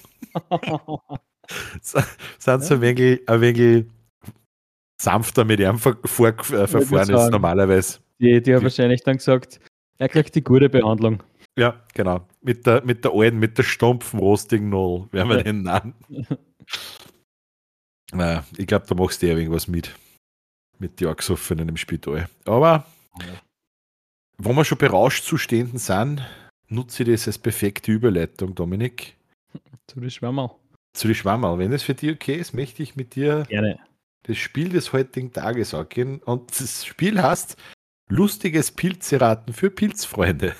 Speaker 3: Sind so ein wenig sanfter mit ihm verfahren als normalerweise.
Speaker 2: Die haben wahrscheinlich dann gesagt, er kriegt die gute Behandlung.
Speaker 3: Ja, genau. Mit der alten, mit der stumpfen, rostigen Null, werden wir den nennen. Naja, ich glaube, da machst du ja irgendwas mit den Angesoffenen im Spital. Aber wenn wir schon berauscht Zuständen sind, nutze ich das als perfekte Überleitung, Dominik.
Speaker 2: Zu den Schwammerl.
Speaker 3: Wenn es für dich okay ist, möchte ich mit dir
Speaker 2: gerne
Speaker 3: das Spiel des heutigen Tages angehen. Und das Spiel heißt Lustiges Pilzeraten für Pilzfreunde.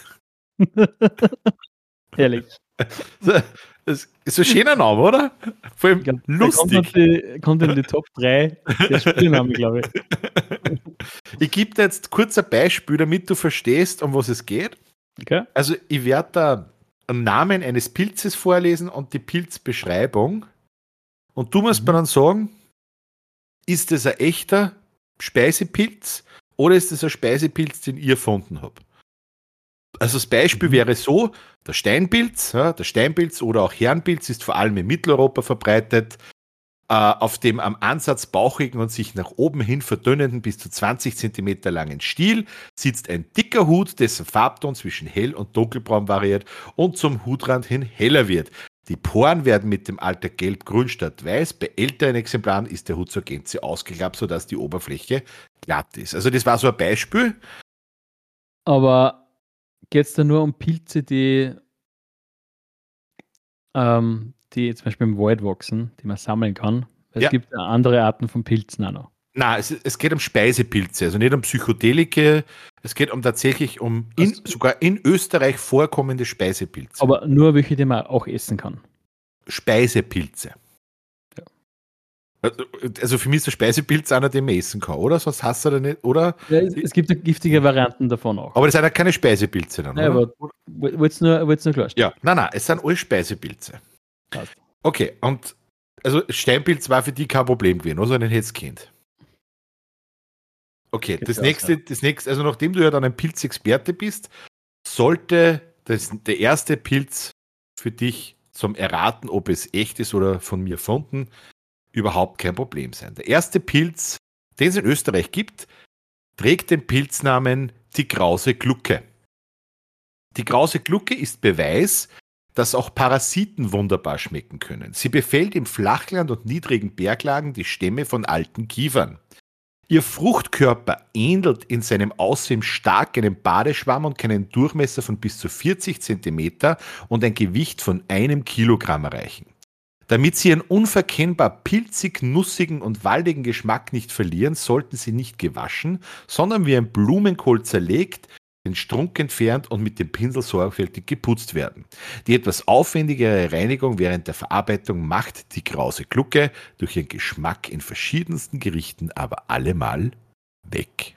Speaker 2: Ehrlich.
Speaker 3: Das ist ein schöner Name, oder? Vor allem lustig.
Speaker 2: Kommt in die Top 3 der Spielnamen, glaube ich.
Speaker 3: Ich gebe dir jetzt kurz ein Beispiel, damit du verstehst, um was es geht.
Speaker 2: Okay.
Speaker 3: Also ich werde da einen Namen eines Pilzes vorlesen und die Pilzbeschreibung. Und du musst mir dann sagen, ist das ein echter Speisepilz oder ist das ein Speisepilz, den ich erfunden habe? Also das Beispiel wäre so, der Steinpilz oder auch Herrenpilz ist vor allem in Mitteleuropa verbreitet. Auf dem am Ansatz bauchigen und sich nach oben hin verdünnenden bis zu 20 cm langen Stiel sitzt ein dicker Hut, dessen Farbton zwischen hell und dunkelbraun variiert und zum Hutrand hin heller wird. Die Poren werden mit dem Alter gelb-grün statt weiß. Bei älteren Exemplaren ist der Hut zur Gänze ausgeklappt, sodass die Oberfläche glatt ist. Also das war so ein Beispiel.
Speaker 2: Aber geht es da nur um Pilze, die zum Beispiel im Wald wachsen, die man sammeln kann? Es gibt andere Arten von Pilzen auch noch.
Speaker 3: Nein, es geht um Speisepilze, also nicht um Psychedelike. Es geht tatsächlich um sogar in Österreich vorkommende Speisepilze.
Speaker 2: Aber nur welche, die man auch essen kann.
Speaker 3: Speisepilze.
Speaker 2: Ja.
Speaker 3: Also für mich ist der Speisepilz einer, den man essen kann, oder? Sonst hast du da nicht, oder?
Speaker 2: Ja, es gibt ja giftige Varianten davon auch.
Speaker 3: Aber das sind ja keine Speisepilze dann,
Speaker 2: oder? Aber wollt's nur klarstellen?
Speaker 3: Ja, nein, es sind alle Speisepilze.
Speaker 2: Passt.
Speaker 3: Okay, und also Steinpilz war für die kein Problem gewesen, also einen hättest Kind. Okay, das nächste, also nachdem du ja dann ein Pilzexperte bist, sollte der erste Pilz für dich zum Erraten, ob es echt ist oder von mir erfunden, überhaupt kein Problem sein. Der erste Pilz, den es in Österreich gibt, trägt den Pilznamen die Krause Glucke. Die Krause Glucke ist Beweis, dass auch Parasiten wunderbar schmecken können. Sie befällt im Flachland und niedrigen Berglagen die Stämme von alten Kiefern. Ihr Fruchtkörper ähnelt in seinem Aussehen stark einem Badeschwamm und kann einen Durchmesser von bis zu 40 cm und ein Gewicht von 1 Kilogramm erreichen. Damit sie ihren unverkennbar pilzig, nussigen und waldigen Geschmack nicht verlieren, sollten sie nicht gewaschen, sondern wie ein Blumenkohl zerlegt, den Strunk entfernt und mit dem Pinsel sorgfältig geputzt werden. Die etwas aufwendigere Reinigung während der Verarbeitung macht die Krause Glucke durch ihren Geschmack in verschiedensten Gerichten aber allemal weg.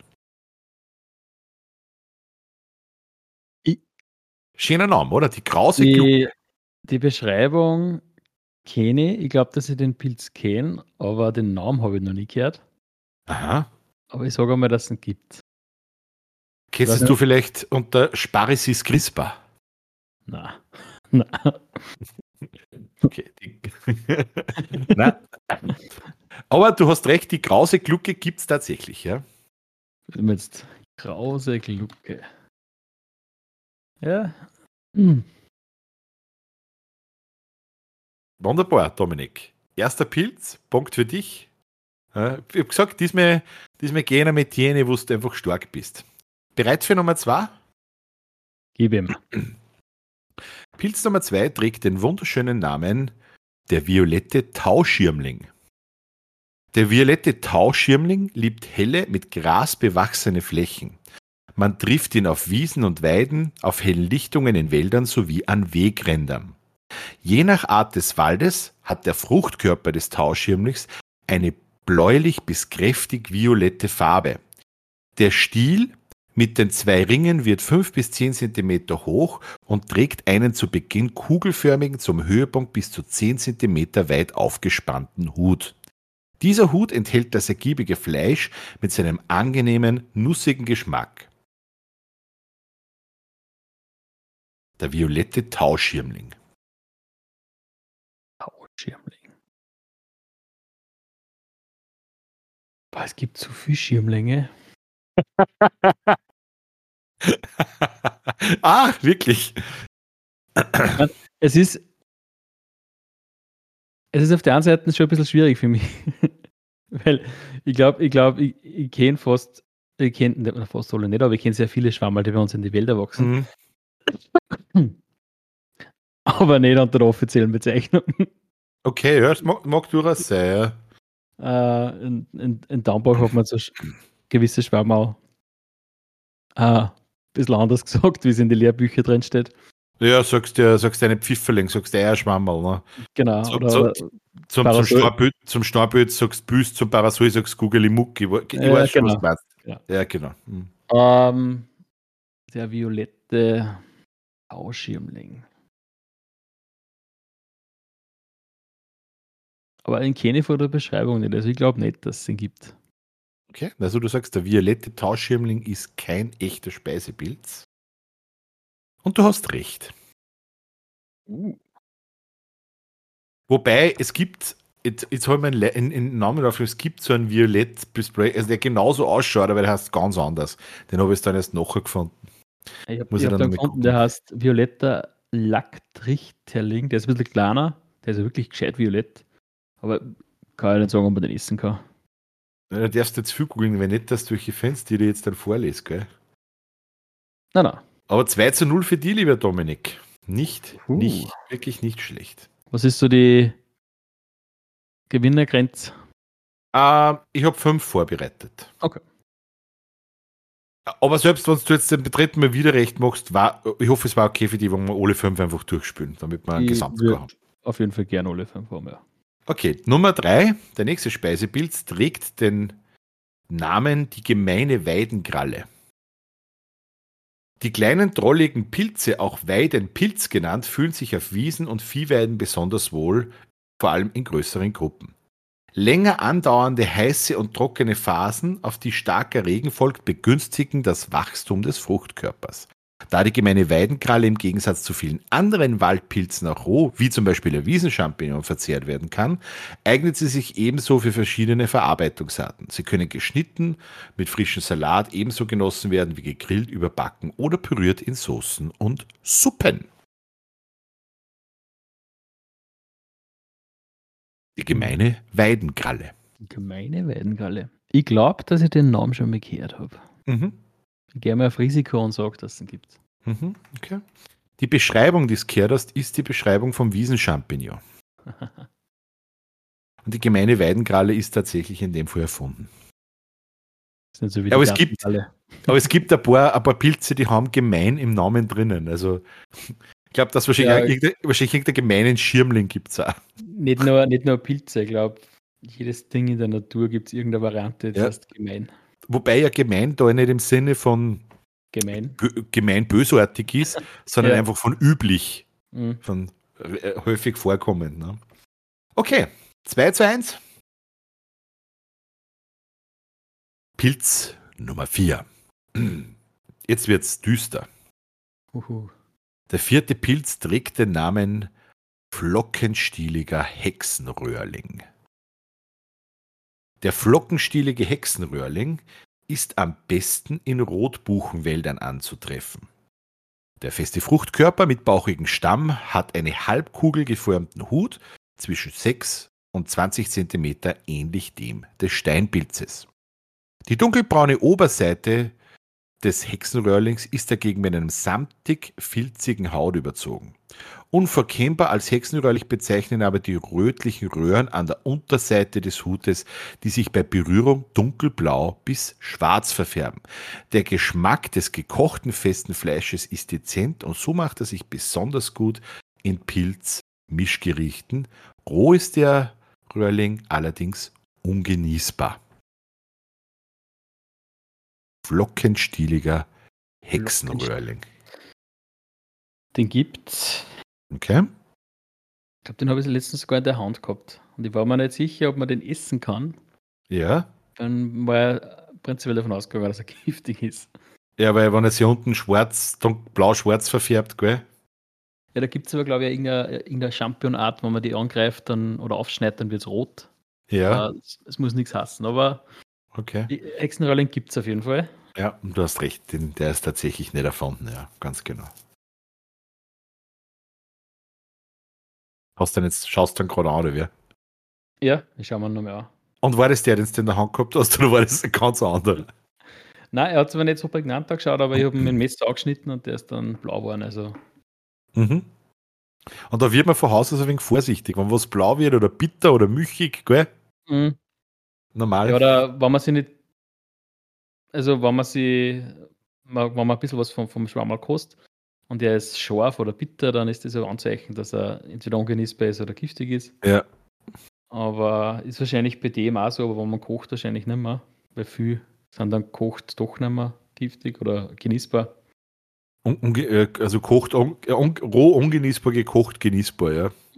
Speaker 3: Schöner Name, oder? Die Krause Glucke.
Speaker 2: Die Beschreibung kenne ich. glaube, dass ich den Pilz kenne, aber den Namen habe ich noch nie gehört.
Speaker 3: Aha.
Speaker 2: Aber ich sage einmal, dass es ihn gibt.
Speaker 3: Kennst du vielleicht unter Sparricis crispa?
Speaker 2: Nein.
Speaker 3: Okay. Nein. Aber du hast recht, die Krause Glucke gibt es tatsächlich, ja?
Speaker 2: Jetzt Krause Glucke. Ja.
Speaker 3: Wunderbar, Dominik. Erster Pilz, Punkt für dich. Ja, ich habe gesagt, diesmal gehen wir mit jene, wo du einfach stark bist. Bereit für Nummer 2?
Speaker 2: Gib ihm.
Speaker 3: Pilz Nummer 2 trägt den wunderschönen Namen der violette Tauschirmling. Der violette Tauschirmling liebt helle, mit Gras bewachsene Flächen. Man trifft ihn auf Wiesen und Weiden, auf hellen Lichtungen in Wäldern sowie an Wegrändern. Je nach Art des Waldes hat der Fruchtkörper des Tauschirmlings eine bläulich bis kräftig violette Farbe. Der Stiel mit den 2 Ringen wird 5 bis 10 cm hoch und trägt einen zu Beginn kugelförmigen, zum Höhepunkt bis zu 10 cm weit aufgespannten Hut. Dieser Hut enthält das ergiebige Fleisch mit seinem angenehmen, nussigen Geschmack. Der violette Tauschirmling.
Speaker 2: Boah, es gibt so viele Schirmlinge.
Speaker 3: Wirklich?
Speaker 2: Es ist auf der einen Seite schon ein bisschen schwierig für mich. Weil ich kenne fast alle nicht, aber ich kenne sehr viele Schwammerl, die bei uns in die Wälder wachsen. Aber nicht unter der offiziellen Bezeichnung.
Speaker 3: Okay, ja, das mag durchaus sein, ja.
Speaker 2: In Dambach hat man so gewisse Schwammerl ein bisschen anders gesagt, wie es in den Lehrbüchern drin steht.
Speaker 3: Ja, sagst du eine Pfifferling, sagst du Eierschwammerl, ne?
Speaker 2: Genau.
Speaker 3: Zum Schnorrbild sagst du Büst, zum Parasol sagst du Gugeli-Mucki. Ich weiß schon, was du meinst. Ja, genau.
Speaker 2: Der violette Tauschirmling. Aber den kenne ich von der Beschreibung nicht. Also ich glaube nicht, dass es den gibt.
Speaker 3: Okay, also du sagst, der violette Tauschschirmling ist kein echter Speisepilz. Und du hast recht. Wobei, es gibt, jetzt habe ich einen Namen drauf, es gibt so einen Violett Spray, also der genauso ausschaut, aber der heißt ganz anders. Den habe ich dann erst nachher gefunden.
Speaker 2: Ich
Speaker 3: Muss
Speaker 2: habe
Speaker 3: ich dann
Speaker 2: dann
Speaker 3: mal
Speaker 2: gefunden,
Speaker 3: gucken.
Speaker 2: der heißt violetter Lacktrichterling. Der ist ein bisschen kleiner. Der ist ja wirklich gescheit violett. Aber kann ich nicht sagen, ob man den essen kann.
Speaker 3: Ja, da darfst du jetzt viel googeln, wenn nicht, dass du welche Fans, die dir jetzt dann vorlese, gell?
Speaker 2: Nein.
Speaker 3: Aber 2:0 für die, lieber Dominik. Wirklich nicht schlecht.
Speaker 2: Was ist so die Gewinnergrenze?
Speaker 3: Ich habe 5 vorbereitet.
Speaker 2: Okay.
Speaker 3: Aber selbst wenn du jetzt den Betreten mal wieder recht machst, ich hoffe, es war okay für die, wenn wir alle 5 einfach durchspielen, damit wir einen
Speaker 2: Ich
Speaker 3: Gesamtscore haben.
Speaker 2: würde auf jeden Fall gerne alle 5 haben, ja.
Speaker 3: Okay, Nummer 3, der nächste Speisepilz, trägt den Namen die gemeine Weidenkralle. Die kleinen drolligen Pilze, auch Weidenpilz genannt, fühlen sich auf Wiesen und Viehweiden besonders wohl, vor allem in größeren Gruppen. Länger andauernde heiße und trockene Phasen, auf die starker Regen folgt, begünstigen das Wachstum des Fruchtkörpers. Da die gemeine Weidenkralle im Gegensatz zu vielen anderen Waldpilzen auch roh, wie zum Beispiel der Wiesenchampignon, verzehrt werden kann, eignet sie sich ebenso für verschiedene Verarbeitungsarten. Sie können geschnitten, mit frischem Salat ebenso genossen werden wie gegrillt, überbacken oder püriert in Soßen und Suppen. Die gemeine Weidenkralle.
Speaker 2: Die gemeine Weidengalle. Ich glaube, dass ich den Namen schon mal gehört habe. Ich gehe mal auf Risiko und sage, dass es den gibt.
Speaker 3: Okay. Die Beschreibung, die es gehört hast, ist die Beschreibung vom Wiesenchampignon. Und die gemeine Weidenkralle ist tatsächlich in dem Fall erfunden.
Speaker 2: Ist nicht so wie
Speaker 3: Aber
Speaker 2: die
Speaker 3: es gibt-
Speaker 2: Gartengalle.
Speaker 3: Aber es gibt ein paar Pilze, die haben gemein im Namen drinnen. Also ich glaube, dass wahrscheinlich irgendeinen gemeinen Schirmling gibt es auch.
Speaker 2: Nicht nur Pilze, ich glaube, jedes Ding in der Natur gibt es irgendeine Variante, das
Speaker 3: Ja.
Speaker 2: heißt gemein.
Speaker 3: Wobei ja gemein da nicht im Sinne von
Speaker 2: Gemein.
Speaker 3: gemein bösartig ist, sondern
Speaker 2: Ja.
Speaker 3: einfach von üblich,
Speaker 2: Mhm.
Speaker 3: von häufig vorkommend. Ne? Okay, 2:1. Pilz Nummer 4. Jetzt wird's düster.
Speaker 2: Uhu.
Speaker 3: Der 4. Pilz trägt den Namen Flockenstieliger Hexenröhrling. Der flockenstielige Hexenröhrling ist am besten in Rotbuchenwäldern anzutreffen. Der feste Fruchtkörper mit bauchigem Stamm hat einen halbkugelgeformten Hut zwischen 6 und 20 cm, ähnlich dem des Steinpilzes. Die dunkelbraune Oberseite des Hexenröhrlings ist dagegen mit einem samtig-filzigen Haut überzogen. Unverkennbar als Hexenröhrling bezeichnen aber die rötlichen Röhren an der Unterseite des Hutes, die sich bei Berührung dunkelblau bis schwarz verfärben. Der Geschmack des gekochten festen Fleisches ist dezent und so macht er sich besonders gut in Pilz-Mischgerichten. Roh ist der Röhrling allerdings ungenießbar. Flockenstieliger Hexenröhrling.
Speaker 2: Den gibt's.
Speaker 3: Okay.
Speaker 2: Ich glaube, den habe ich letztens sogar in der Hand gehabt. Und ich war mir nicht sicher, ob man den essen kann.
Speaker 3: Ja.
Speaker 2: Dann war ich prinzipiell davon ausgegangen, dass er giftig ist.
Speaker 3: Ja, weil wenn er sich unten blau-schwarz verfärbt, gell?
Speaker 2: Ja, da gibt es aber, glaube ich, irgendeine Championart, wenn man die angreift dann, oder aufschneidet, dann wird es rot.
Speaker 3: Ja.
Speaker 2: Es muss nichts hassen, aber
Speaker 3: Okay.
Speaker 2: die Hexenröhrling gibt es auf jeden Fall.
Speaker 3: Ja, und du hast recht, der ist tatsächlich nicht erfunden, ja, ganz genau. Schaust du dann gerade an, oder wie?
Speaker 2: Ja, ich schaue mir nochmal an.
Speaker 3: Und war das der, den du in der Hand gehabt hast, oder war das ein ganz anderer?
Speaker 2: Nein, er hat zwar nicht so prägnant angeschaut, aber ich habe ihn mit dem Messer angeschnitten und der ist dann blau geworden. Also
Speaker 3: Mhm. Und da wird man von Haus aus ein wenig vorsichtig, wenn was blau wird oder bitter oder milchig, gell? Normal.
Speaker 2: Ja, oder wenn man sich nicht, also wenn man ein bisschen was vom Schwammerl kostet und der ist scharf oder bitter, dann ist das ein Anzeichen, dass er entweder ungenießbar ist oder giftig ist.
Speaker 3: Ja.
Speaker 2: Aber ist wahrscheinlich bei dem auch so, aber wenn man kocht, wahrscheinlich nicht mehr, weil viel sind dann gekocht doch nicht mehr giftig oder genießbar.
Speaker 3: Also kocht, roh ungenießbar, gekocht genießbar, ja.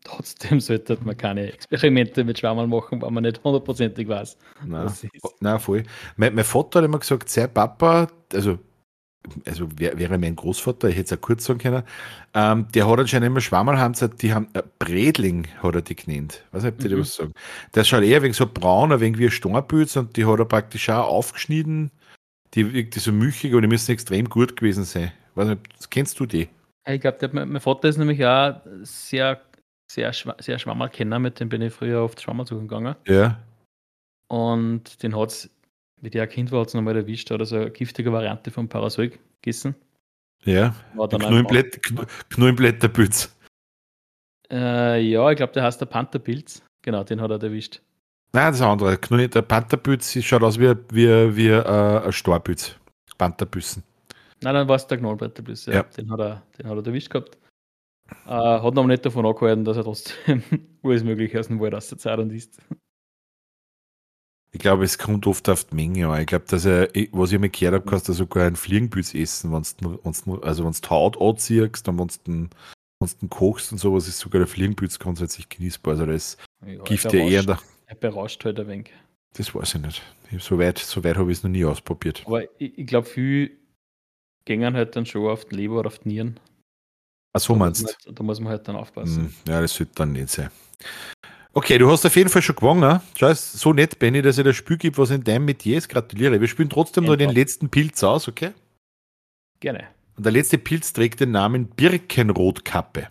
Speaker 2: Trotzdem sollte man keine Experimente mit Schwammerl machen, weil man nicht hundertprozentig weiß, was es ist.
Speaker 3: Nein, voll. Mein Vater hat immer gesagt, sein Papa, also wäre mein Großvater, ich hätte es auch kurz sagen können, der hat anscheinend immer Schwammerl, die haben Bredling, hat er die genannt. Weiß nicht, ob die dir was sagen. Der schaut eher wegen so braun, ein wenig wie ein Steinpilz und die hat er praktisch auch aufgeschnitten, die wirkt so milchig und die müssen extrem gut gewesen sein. Weiß nicht, kennst du die?
Speaker 2: Ich glaube, mein Vater ist nämlich auch sehr Schwammerl-Kenner, mit dem bin ich früher oft Schwammerl suchen gegangen.
Speaker 3: Ja.
Speaker 2: Und den hat es, wie der ein Kind war, hat es nochmal erwischt, hat also eine giftige Variante vom Parasol gegessen.
Speaker 3: Ja,
Speaker 2: War dann
Speaker 3: Knollenblätterpilz.
Speaker 2: Ja, ich glaube, der heißt der Pantherpilz. Genau, den hat er erwischt.
Speaker 3: Nein, das ist ein anderer. Der Pantherpilz schaut aus wie ein Storpilz. Pantherpilzen.
Speaker 2: Nein, dann war es der Knollenblätterpilz.
Speaker 3: Ja.
Speaker 2: Den hat er erwischt gehabt. Hat noch nicht davon angehalten, dass er trotzdem alles Mögliche aus dem Wald rauszieht und isst.
Speaker 3: Ich glaube, es kommt oft auf die Menge an. Ich glaube, dass was ich mir gehört habe, kannst du sogar einen Fliegenpilz essen, wenn du die Haut anziehst und wenn du kochst und sowas, ist sogar der Fliegenpilz grundsätzlich genießbar. Also das Gift ja eher in der.
Speaker 2: Er berauscht halt ein wenig.
Speaker 3: Das weiß ich nicht. So weit habe ich es noch nie ausprobiert.
Speaker 2: Aber ich glaube, viele gehen halt dann schon auf die Leber oder auf die Nieren.
Speaker 3: Ach so, meinst
Speaker 2: du? Da muss man halt dann aufpassen.
Speaker 3: Ja, das sollte dann nicht sein. Okay, du hast auf jeden Fall schon gewonnen. Schau, ist so nett, Benny, dass ich das Spiel gibt, was in deinem Metier ist. Gratuliere. Wir spielen trotzdem noch den letzten Pilz aus, okay?
Speaker 2: Gerne.
Speaker 3: Und der letzte Pilz trägt den Namen Birkenrotkappe.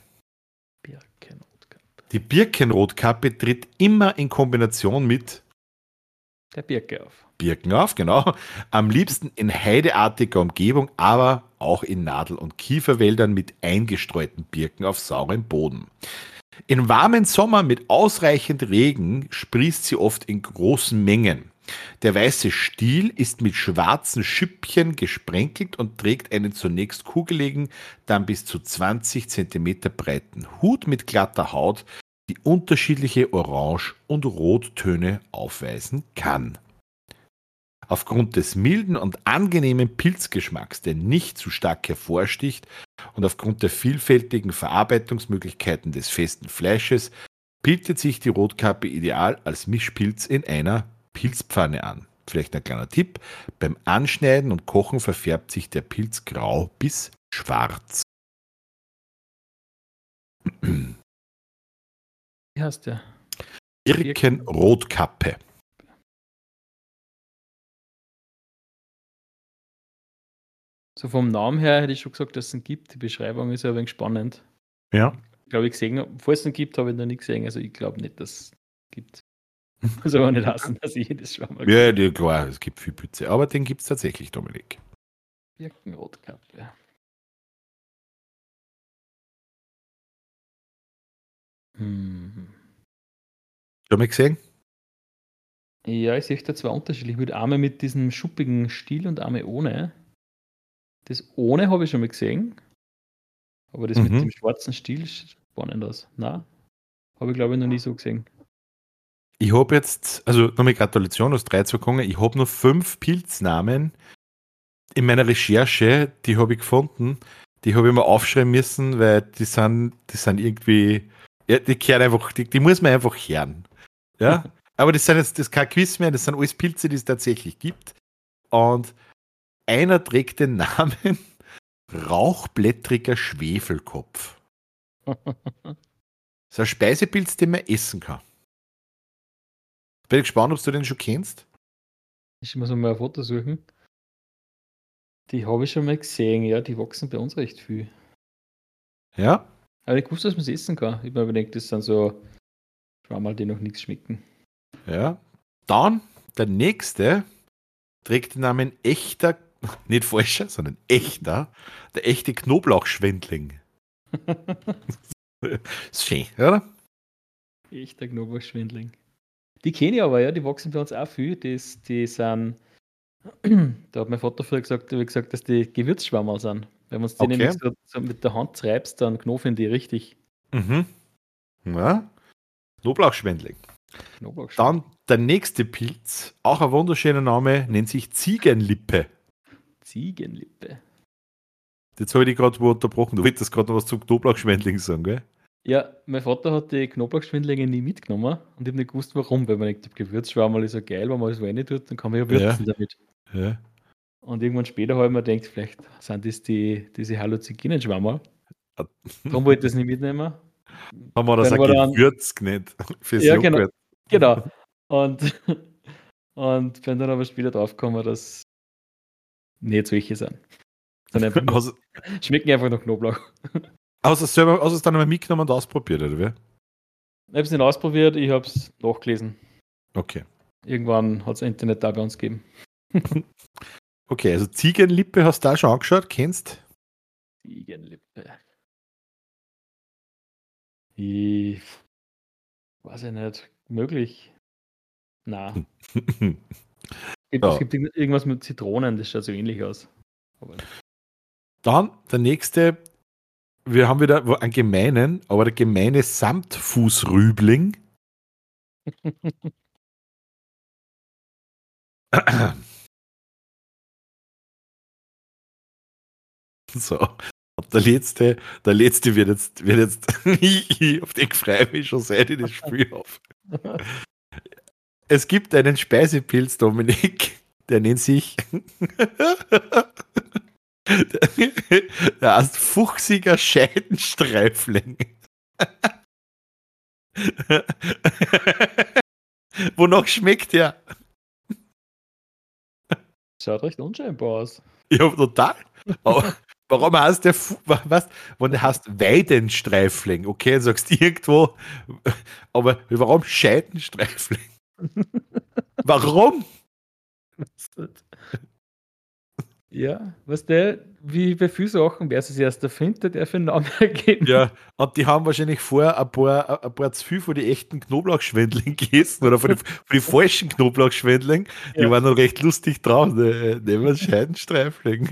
Speaker 3: Die Birkenrotkappe tritt immer in Kombination mit
Speaker 2: der Birke auf.
Speaker 3: Birken auf, genau. Am liebsten in heideartiger Umgebung, aber auch in Nadel- und Kieferwäldern mit eingestreuten Birken auf saurem Boden. In warmen Sommern mit ausreichend Regen sprießt sie oft in großen Mengen. Der weiße Stiel ist mit schwarzen Schüppchen gesprenkelt und trägt einen zunächst kugeligen, dann bis zu 20 cm breiten Hut mit glatter Haut, die unterschiedliche Orange- und Rottöne aufweisen kann. Aufgrund des milden und angenehmen Pilzgeschmacks, der nicht zu stark hervorsticht, und aufgrund der vielfältigen Verarbeitungsmöglichkeiten des festen Fleisches bietet sich die Rotkappe ideal als Mischpilz in einer Pilzpfanne an. Vielleicht ein kleiner Tipp: Beim Anschneiden und Kochen verfärbt sich der Pilz grau bis schwarz.
Speaker 2: Wie heißt der?
Speaker 3: Birkenrotkappe.
Speaker 2: So vom Namen her hätte ich schon gesagt, dass es ihn gibt. Die Beschreibung ist ja ein wenig spannend.
Speaker 3: Ja.
Speaker 2: Ich glaube, falls es ihn gibt, habe ich noch nie gesehen. Also ich glaube nicht, dass es gibt. Muss aber nicht heißen, dass ich das schon mal
Speaker 3: Ja, klar, es gibt viel Pilze. Aber den gibt es tatsächlich, Dominik.
Speaker 2: Birkenrotkappe.
Speaker 3: Schon mal gesehen?
Speaker 2: Ja, ich sehe da zwei unterschiedlich. Mit einmal mit diesem schuppigen Stiel und einmal ohne. Das ohne habe ich schon mal gesehen. Aber das mit dem schwarzen Stiel ist spannend aus. Nein, habe ich glaube ich noch nie so gesehen.
Speaker 3: Ich habe jetzt, also nochmal Gratulation, aus 3 zu gekommen. Ich habe noch 5 Pilznamen in meiner Recherche, die habe ich gefunden. Die habe ich mir aufschreiben müssen, weil die sind irgendwie, ja, die kehren einfach, die muss man einfach hören. Ja? Aber das ist kein Quiz mehr, das sind alles Pilze, die es tatsächlich gibt. Und einer trägt den Namen Rauchblättriger Schwefelkopf. Das ist ein Speisepilz, den man essen kann. Bin ich gespannt, ob du den schon kennst.
Speaker 2: Ich muss mal ein Foto suchen. Die habe ich schon mal gesehen, ja, die wachsen bei uns recht viel.
Speaker 3: Ja?
Speaker 2: Aber ich wusste, dass man es essen kann. Ich habe mir überlegt, das sind so Schwammerl, die noch nichts schmecken.
Speaker 3: Ja. Dann, der nächste trägt den Namen echter, nicht falscher, sondern echter, der echte Knoblauchschwendling. Ist schön, oder?
Speaker 2: Echter Knoblauchschwendling. Die kenne ich aber, ja, die wachsen bei uns auch viel. Die sind, da hat mein Vater früher gesagt, dass die Gewürzschwammerl sind. Wenn man es die nämlich so mit der Hand reibst, dann knofen die richtig.
Speaker 3: Mhm. Ja. Knoblauchschwendling. Dann der nächste Pilz, auch ein wunderschöner Name, nennt sich Ziegenlippe.
Speaker 2: Ziegenlippe.
Speaker 3: Jetzt habe ich dich gerade unterbrochen. Du wolltest gerade noch was zum Knoblauchschwendling sagen, gell?
Speaker 2: Ja, mein Vater hat die Knoblauchschwindlinge nie mitgenommen und ich habe nicht gewusst, warum, weil man denkt, der Gewürzschwammerl ist ja geil, wenn man das rein tut, dann kann man ja würzen damit.
Speaker 3: Ja.
Speaker 2: Und irgendwann später habe ich mir gedacht, vielleicht sind das diese Halluzinogenen-Schwammerl. Darum wollte ich das nicht mitnehmen.
Speaker 3: Haben wir das
Speaker 2: Dann
Speaker 3: auch
Speaker 2: war dann-
Speaker 3: Gewürz genannt fürs
Speaker 2: Ja,
Speaker 3: Joghurt.
Speaker 2: Genau. Und bin dann aber später draufgekommen, dass nicht solche sind. Sondern einfach
Speaker 3: Also,
Speaker 2: schmecken einfach nach Knoblauch.
Speaker 3: also es dann einmal mitgenommen und ausprobiert, oder wie?
Speaker 2: Ich habe es nicht ausprobiert, ich habe es nachgelesen.
Speaker 3: Okay.
Speaker 2: Irgendwann hat es Internet da bei uns gegeben.
Speaker 3: Okay, also Ziegenlippe hast du auch schon angeschaut, kennst?
Speaker 2: Ziegenlippe. Ich weiß ich nicht. Möglich. Na. Es gibt irgendwas mit Zitronen, das schaut so ähnlich aus. Aber
Speaker 3: Dann der nächste, wir haben wieder einen gemeinen, aber der gemeine Samtfußrübling. So, und der letzte wird jetzt auf den freue ich mich schon, seit ich das Spiel auf. Es gibt einen Speisepilz, Dominik, der nennt sich der heißt fuchsiger Scheidenstreifling. Wonach schmeckt der?
Speaker 2: schaut recht unscheinbar aus.
Speaker 3: Ja, total. Aber warum heißt der, wenn der heißt Weidenstreifling? Okay, du sagst irgendwo, aber warum Scheidenstreifling? Warum?
Speaker 2: Ja, was der, wie bei vielen Sachen, wer es erst erfindet, der für einen Namen ergeben.
Speaker 3: Ja, und die haben wahrscheinlich vorher ein paar zu viel von den echten Knoblauchschwendling gegessen oder von den falschen Knoblauchschwendling. Die
Speaker 2: Ja.
Speaker 3: waren noch recht lustig drauf. Nehmen wir Scheidenstreifling.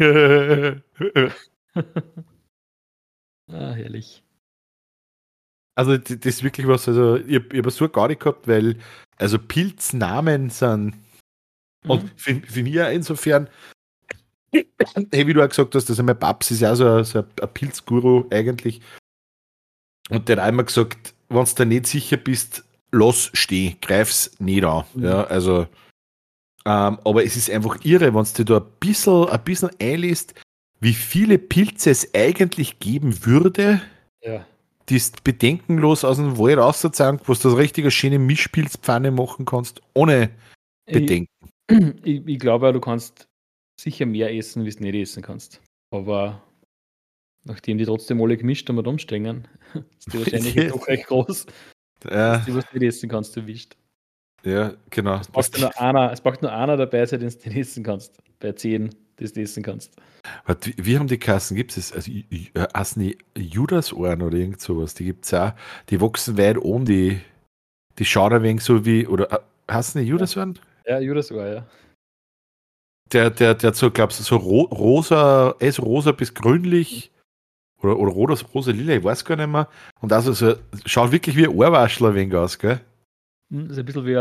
Speaker 2: Herrlich.
Speaker 3: Also, das ist wirklich was, also, ich hab so gar nicht gehabt, weil, also, Pilznamen sind, und für mich auch insofern, hey, wie du auch gesagt hast, also mein Paps ist ja so ein Pilzguru eigentlich. Und der hat einmal gesagt, wenn du da nicht sicher bist, lass stehen, greif's nicht an. Ja, also, aber es ist einfach irre, wenn du da ein bisschen einliest, wie viele Pilze es eigentlich geben würde,
Speaker 2: Ja.
Speaker 3: die du bedenkenlos aus dem Wald rauszeigen, wo du das richtige schöne Mischpilzpfanne machen kannst, ohne Bedenken.
Speaker 2: Ich glaube, du kannst sicher mehr essen, wie du nicht essen kannst. Aber nachdem die trotzdem alle gemischt und umstehen, ist die Wahrscheinlichkeit doch recht groß, dass du was nicht essen kannst, erwischt.
Speaker 3: Ja, genau.
Speaker 2: Es braucht nur einer dabei sein, den du nicht essen kannst. Bei 10, das du essen kannst.
Speaker 3: Wie haben die Kassen? Gibt es also, heißen die Judasohren oder irgend sowas? Die gibt es auch. Die wachsen weit oben, die schauen ein wenig so wie, oder heißen die Judasohren?
Speaker 2: Ja, Judasohr, ja.
Speaker 3: Der hat so, glaubst du, so rosa, so rosa bis grünlich oder rosa lila, ich weiß gar nicht mehr. Und also so, schaut wirklich wie ein Ohrwaschel ein wenig aus, gell?
Speaker 2: Das ist ein bisschen wie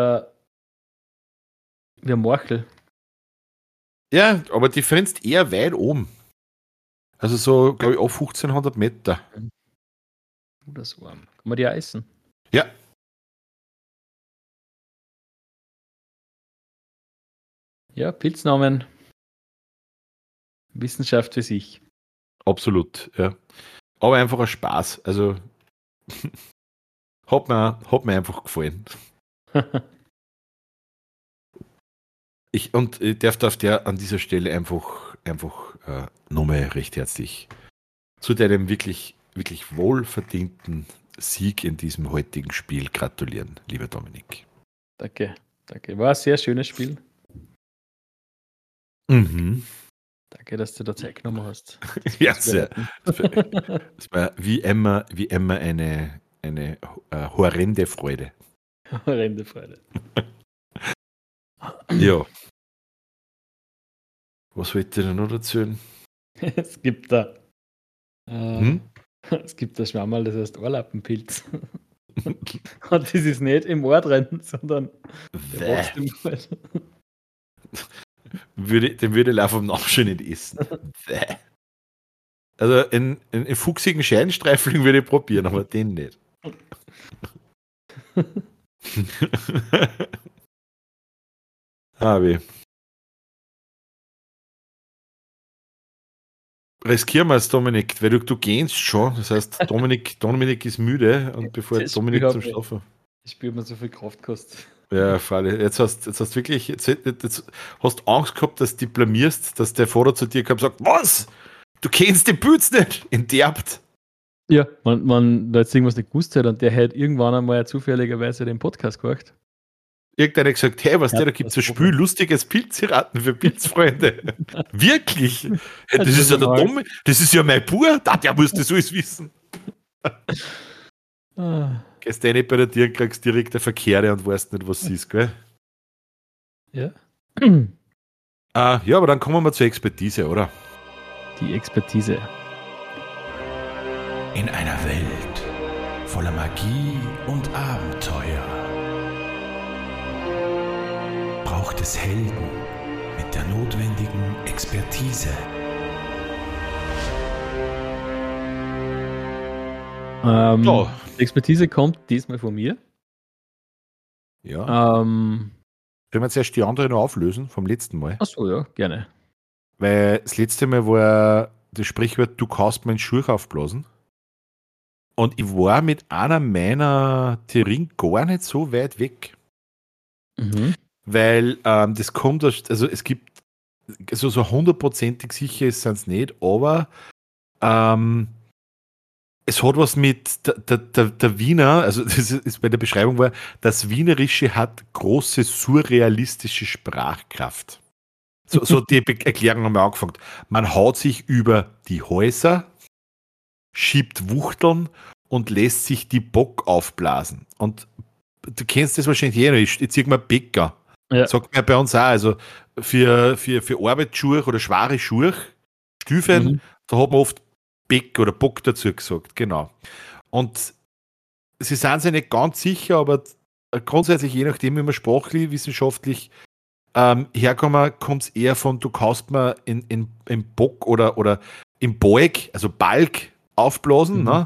Speaker 2: ein Morchel.
Speaker 3: Ja, aber die findest eher weit oben. Also so, glaube ich, auf 1500 Meter.
Speaker 2: Judasohr. Kann man die auch essen?
Speaker 3: Ja.
Speaker 2: Ja, Pilznamen. Wissenschaft für sich.
Speaker 3: Absolut, ja. Aber einfach ein Spaß. Also hat mir einfach gefallen. Ich darf dir an dieser Stelle einfach nochmal recht herzlich zu deinem wirklich, wirklich wohlverdienten Sieg in diesem heutigen Spiel gratulieren, lieber Dominik.
Speaker 2: Danke. War ein sehr schönes Spiel.
Speaker 3: Mhm.
Speaker 2: Danke, dass du da Zeit genommen hast.
Speaker 3: Ja, sehr. Das war wie immer eine horrende Freude.
Speaker 2: Horrende Freude.
Speaker 3: Ja. Was wollte ich denn noch erzählen?
Speaker 2: Es gibt da es gibt da Schwammerl, das heißt Ohrlappenpilz. Und das ist nicht im Ohr drin, sondern der wächst im Wald.
Speaker 3: Den würde ich auf dem Namen schon nicht essen. Also einen fuchsigen Scheinstreifling würde ich probieren, aber den nicht. Wie. Riskieren wir es, Dominik, weil du gehst schon. Das heißt, Dominik ist müde und bevor
Speaker 2: Das
Speaker 3: Dominik
Speaker 2: Spiel
Speaker 3: zum
Speaker 2: hat-
Speaker 3: Schlafen.
Speaker 2: Ich spüre mir so viel Kraft gekostet.
Speaker 3: Ja, freilich. Jetzt hast du Angst gehabt, dass du dich blamierst, dass der Vater zu dir kam und sagt, was? Du kennst den Bütz nicht? Enterbt.
Speaker 2: Ja, man da jetzt irgendwas nicht gewusst hat und der hat irgendwann einmal zufälligerweise den Podcast gehört.
Speaker 3: Irgendeiner hat gesagt, hey, was
Speaker 2: Ja,
Speaker 3: da gibt es
Speaker 2: das
Speaker 3: ein Spiel, lustiges Pilziraten für Pilzfreunde. Wirklich? Ja, das ist ja der Dumme, das ist ja mein Bub, der muss das alles wissen. Gehst du nicht bei der Tür, kriegst direkt eine Verkehre und weißt nicht, was es ist, gell?
Speaker 2: Ja.
Speaker 3: Ja, aber dann kommen wir zur Expertise, oder?
Speaker 2: Die Expertise.
Speaker 1: In einer Welt voller Magie und Abenteuer braucht es Helden mit der notwendigen Expertise.
Speaker 2: Die Expertise kommt diesmal von mir.
Speaker 3: Ja. Können wir zuerst die andere noch auflösen vom letzten Mal?
Speaker 2: Achso, ja, gerne.
Speaker 3: Weil das letzte Mal war das Sprichwort, du kannst meinen Schuh aufblasen. Und ich war mit einer meiner Theorien gar nicht so weit weg.
Speaker 2: Mhm.
Speaker 3: Weil das kommt, also es gibt, so 100%ig sicher ist es nicht, aber es hat was mit der Wiener, also das ist bei der Beschreibung war, das Wienerische hat große surrealistische Sprachkraft. So die Erklärung haben wir angefangen. Man haut sich über die Häuser, schiebt Wuchteln und lässt sich die Bock aufblasen. Und du kennst das wahrscheinlich jeder. Ich zieh mal Bäcker.
Speaker 2: Ja.
Speaker 3: Sagt man bei uns auch. Also für Arbeitsschuhe oder schwere Schuhe, Stiefeln, da hat man oft Beck oder Bock dazu gesagt. Genau. Und sie sind sich nicht ganz sicher, aber grundsätzlich, je nachdem, wie man sprachlich, wissenschaftlich herkommen, kommt es eher von, du kannst mir in Bock oder im Balg, also Balg, aufblasen. Ne?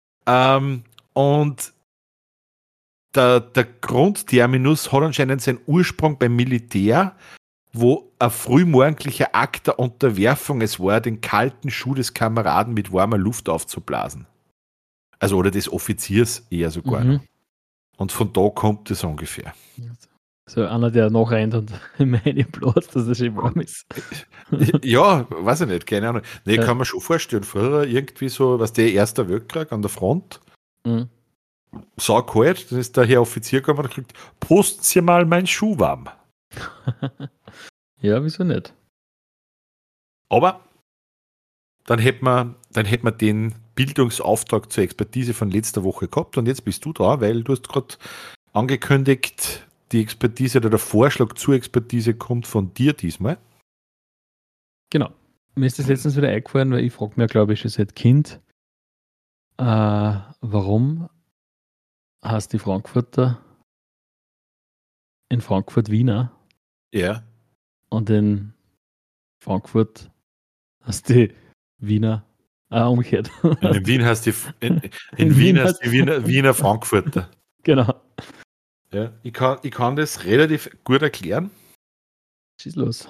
Speaker 3: Und der Grundterminus hat anscheinend seinen Ursprung beim Militär, wo ein frühmorgendlicher Akt der Unterwerfung es war, den kalten Schuh des Kameraden mit warmer Luft aufzublasen. Also, oder des Offiziers eher sogar.
Speaker 2: Mhm.
Speaker 3: Und von da kommt es ungefähr.
Speaker 2: So einer, der nachrennt und meine Platz, dass es schön warm ist.
Speaker 3: Ja, weiß ich nicht, keine Ahnung. Nee,
Speaker 2: Ja.
Speaker 3: kann man schon vorstellen. Früher irgendwie so, was der Erster Weltkrieg an der Front, saukalt, dann ist der Herr Offizier gekommen und gesagt, posten Sie mal meinen Schuh warm.
Speaker 2: Ja, wieso nicht?
Speaker 3: Aber dann hätten wir den Bildungsauftrag zur Expertise von letzter Woche gehabt und jetzt bist du da, weil du hast gerade angekündigt, die Expertise oder der Vorschlag zur Expertise kommt von dir diesmal.
Speaker 2: Genau. Mir ist das letztens wieder eingefallen, weil ich frage mir, glaube ich, schon seit Kind, warum heißt die Frankfurter in Frankfurt Wiener
Speaker 3: Ja.
Speaker 2: und in Frankfurt heißt die Wiener umgekehrt.
Speaker 3: In Wien heißt die Wiener Frankfurter.
Speaker 2: Genau.
Speaker 3: Ja. Ich kann das relativ gut erklären.
Speaker 2: Schieß los.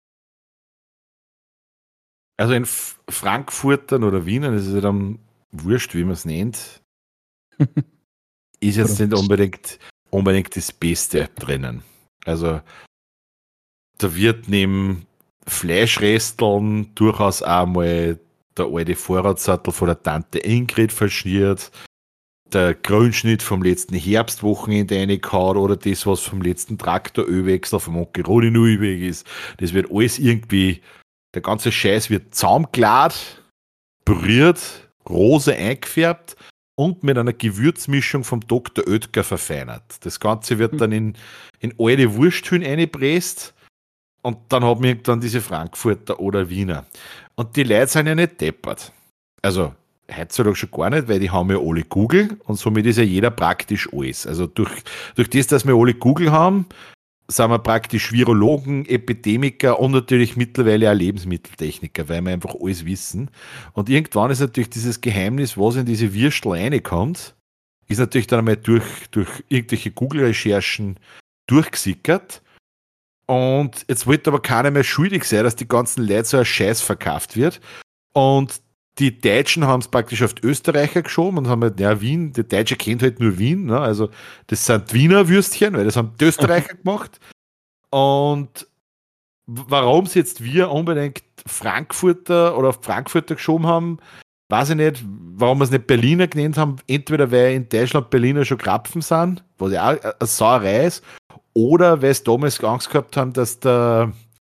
Speaker 3: Also in Frankfurtern oder Wienern, das ist ja dann wurscht, wie man es nennt, ist jetzt nicht unbedingt das Beste drinnen. Also da wird neben Fleischresteln durchaus auch mal der alte Vorratssattel von der Tante Ingrid verschmiert, der Grünschnitt vom letzten Herbstwochenende reingehauen oder das, was vom letzten Traktorölwechsel vom Onkel Rudi noch übrig ist. Das wird alles irgendwie, der ganze Scheiß wird zusammengeladen, püriert, rose eingefärbt und mit einer Gewürzmischung vom Dr. Oetker verfeinert. Das Ganze wird dann in alte Wursthühn eingepresst und dann haben wir dann diese Frankfurter oder Wiener. Und die Leute sind ja nicht deppert. Also heutzutage schon gar nicht, weil die haben ja alle Google und somit ist ja jeder praktisch alles. Also durch das, dass wir alle Google haben, sind wir praktisch Virologen, Epidemiker und natürlich mittlerweile auch Lebensmitteltechniker, weil wir einfach alles wissen. Und irgendwann ist natürlich dieses Geheimnis, was in diese Würstel reinkommt, ist natürlich dann einmal durch irgendwelche Google-Recherchen durchgesickert. Und jetzt wollte aber keiner mehr schuldig sein, dass die ganzen Leute so ein Scheiß verkauft wird. Und die Deutschen haben es praktisch auf die Österreicher geschoben und haben halt, ja, Wien, der Deutsche kennt halt nur Wien, ne? Also das sind Wiener Würstchen, weil das haben die Österreicher gemacht. Und warum es jetzt wir unbedingt Frankfurter oder auf Frankfurter geschoben haben, weiß ich nicht. Warum wir es nicht Berliner genannt haben, entweder weil in Deutschland Berliner schon Krapfen sind, was ja auch eine Sauerei ist, oder weil sie damals Angst gehabt haben, dass der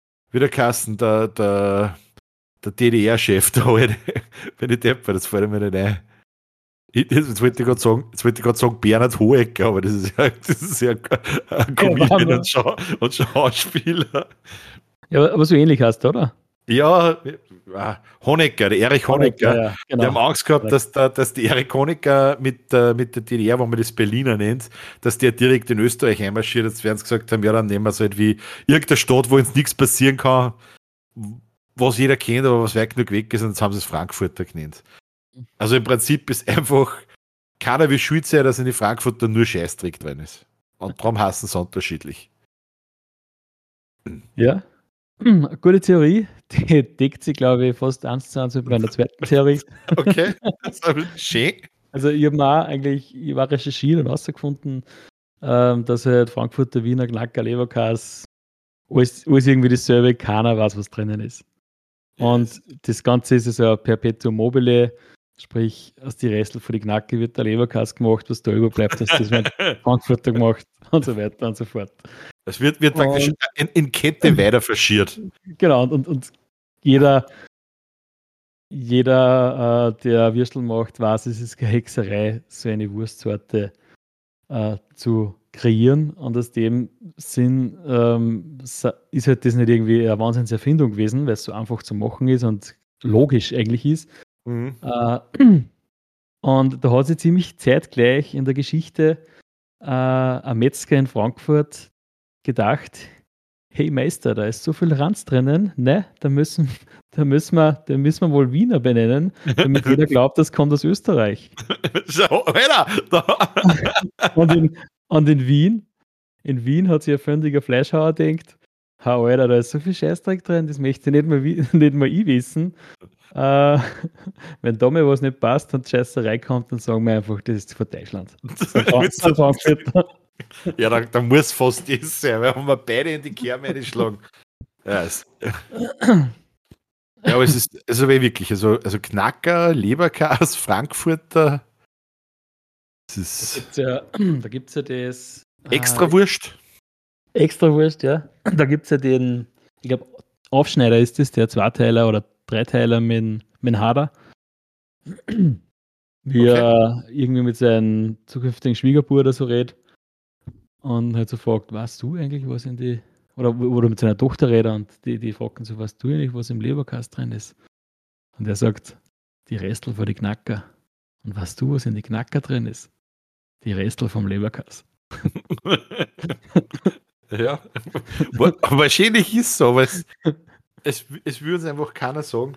Speaker 3: DDR-Chef da halt, wenn ich deppere, das fällt mir nicht ein. Jetzt wollte ich gerade sagen Bernhard Hohecker, aber das ist ja ein Comedian und Schauspieler.
Speaker 2: Ja, aber so ähnlich heißt, oder?
Speaker 3: Ja, Honecker, der Erich Honecker.
Speaker 2: Ja, genau.
Speaker 3: Die haben Angst gehabt, dass der Erich Honecker mit der DDR, wo man das Berliner nennt, dass der direkt in Österreich einmarschiert. Jetzt werden sie gesagt haben, ja, dann nehmen wir es halt wie irgendeine Stadt, wo uns nichts passieren kann, was jeder kennt, aber was weit genug weg ist, und jetzt haben sie es Frankfurter genannt. Also im Prinzip ist einfach keiner wie schuld sein, dass in die Frankfurter nur Scheißdreck drin ist. Und darum hassen sie unterschiedlich.
Speaker 2: Ja, eine gute Theorie. Die deckt sich, glaube ich, fast 1:1 mit meiner zweiten Theorie.
Speaker 3: Okay, das ist schön.
Speaker 2: Also ich war recherchiert und herausgefunden, dass halt Frankfurter, Wiener, Knacker, Leberkäse, alles irgendwie dasselbe, keiner weiß, was drinnen ist. Und das Ganze ist also ein Perpetuum mobile, sprich aus die Restel von die Knacke wird der Leberkäse gemacht, was da überbleibt, das wird Frankfurter gemacht und so weiter und so fort.
Speaker 3: Das wird praktisch in Kette weiter verschiert.
Speaker 2: Genau, und jeder, der Würstel macht, weiß, es ist keine Hexerei, so eine Wurstsorte zu kreieren. Und aus dem Sinn ist halt das nicht irgendwie eine Wahnsinnserfindung gewesen, weil es so einfach zu machen ist und logisch eigentlich ist.
Speaker 3: Mhm.
Speaker 2: Und da hat sich ziemlich zeitgleich in der Geschichte ein Metzger in Frankfurt gedacht, hey Meister, da ist so viel Ranz drinnen, ne, da müssen wir wohl Wiener benennen, damit jeder glaubt, das kommt aus Österreich.
Speaker 3: Schau, Alter!
Speaker 2: Und in Wien hat sich ein fündiger Fleischhauer gedacht, Alter, da ist so viel Scheißdreck drin, das möchte ich nicht mal ich wissen. Wenn da mal was nicht passt und Scheißerei kommt, dann sagen wir einfach, das ist von Deutschland.
Speaker 3: Ja, da muss fast das sein, weil haben wir beide in die Kerbe eingeschlagen. Ja, aber es ist also wirklich, also Knacker, Leberkäse, Frankfurter, das ist
Speaker 2: da gibt es ja das
Speaker 3: Extrawurst.
Speaker 2: Extrawurst, ja. Da gibt es ja den, ich glaube, Aufschneider ist das, der Zweiteiler oder Dreiteiler mit Hader. Wie er irgendwie mit seinem zukünftigen Schwiegerbruder so redet und halt so fragt, weißt du eigentlich, was in die, oder mit seiner Tochter redet und die fragen so, weißt du eigentlich, was im Leberkäse drin ist? Und er sagt, die Restel von die Knacker. Und weißt du, was in die Knacker drin ist? Die Restel vom Leberkäse.
Speaker 3: Ja, wahrscheinlich ist es so, aber es würde uns einfach keiner sagen.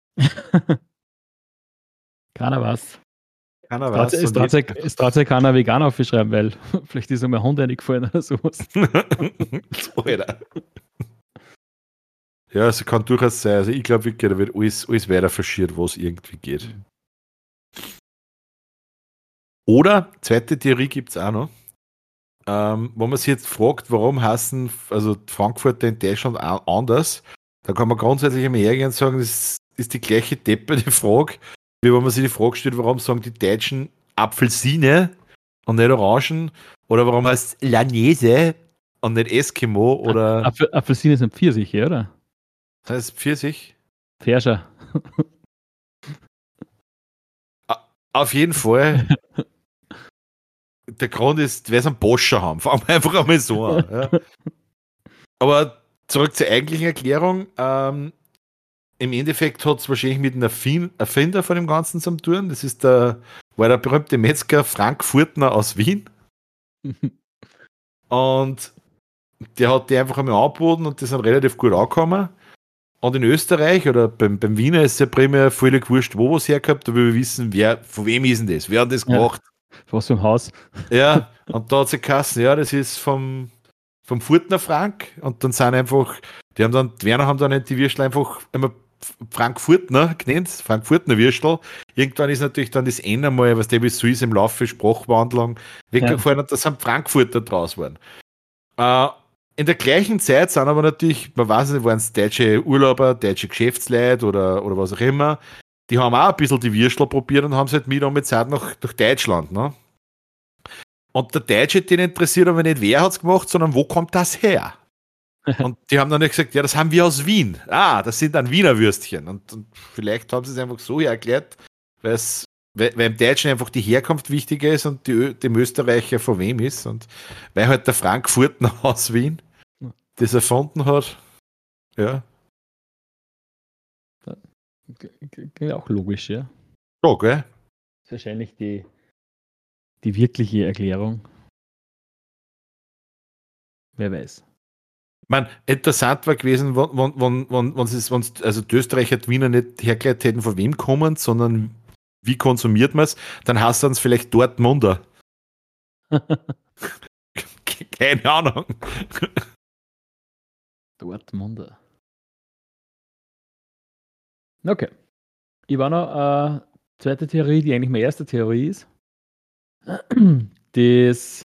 Speaker 2: Keiner weiß.
Speaker 3: Keiner weiß.
Speaker 2: Es traut sich keiner vegan aufschreiben, weil vielleicht ist ihm ein Hund eingefallen oder sowas.
Speaker 3: Alter. Ja, es kann durchaus sein. Also ich glaube wirklich, da wird alles weiter verschiert, was irgendwie geht. Oder, zweite Theorie gibt es auch noch. Wenn man sich jetzt fragt, warum heißen also Frankfurter in Deutschland anders, da kann man grundsätzlich einmal hergehen und sagen, das ist die gleiche depperte Frage, wie wenn man sich die Frage stellt, warum sagen die Deutschen Apfelsine und nicht Orangen, oder warum heißt es Lanese und nicht Eskimo, oder...
Speaker 2: Apfelsine sind Pfirsich, oder?
Speaker 3: Das heißt Pfirsich?
Speaker 2: Pfirscher.
Speaker 3: Auf jeden Fall. Der Grund ist, weil sie einen Boscher haben. Fangen wir einfach einmal so an. Ja. Aber zurück zur eigentlichen Erklärung. Im Endeffekt hat es wahrscheinlich mit einem Erfinder von dem Ganzen zu tun. Das ist war der berühmte Metzger Frank Furtner aus Wien. Und der hat die einfach einmal angeboten und die sind relativ gut angekommen. Und in Österreich oder beim Wiener ist es ja primär völlig wurscht, wo was hergehabt, aber wir wissen, von wem ist denn das? Wer hat das gemacht?
Speaker 2: Was vom Haus.
Speaker 3: Ja, und da hat sie geheißen, ja, das ist vom Furtner Frank. Und dann sind einfach, die Werner haben dann die Würstel einfach immer Frankfurtner genannt, Frankfurtner Würstel. Irgendwann ist natürlich dann das N einmal, was der wie so ist, im Laufe Sprachwandlung weggefallen und da sind Frankfurter draus geworden. In der gleichen Zeit sind aber natürlich, man weiß nicht, waren es deutsche Urlauber, deutsche Geschäftsleute oder was auch immer, die haben auch ein bisschen die Würstel probiert und haben es halt mit Zeit nach Deutschland. Ne? Und der Deutsche, den interessiert aber nicht, wer hat es gemacht, sondern wo kommt das her? Und die haben dann nicht gesagt, ja, das haben wir aus Wien. Das sind dann Wiener Würstchen. Und vielleicht haben sie es einfach so erklärt, weil im Deutschen einfach die Herkunft wichtiger ist und dem Österreicher von wem ist. Und weil halt der Frankfurtner aus Wien das erfunden hat. Ja.
Speaker 2: Auch logisch, ja.
Speaker 3: Ja, gell?
Speaker 2: Das ist wahrscheinlich die wirkliche Erklärung. Wer weiß.
Speaker 3: Man, interessant war gewesen, wenn also die Österreicher die Wiener nicht hergeleitet hätten, von wem kommen, sondern wie konsumiert man es, dann heißt es vielleicht Dortmunder. Keine Ahnung.
Speaker 2: Dortmunder. Okay. Ich war noch eine zweite Theorie, die eigentlich meine erste Theorie ist. Das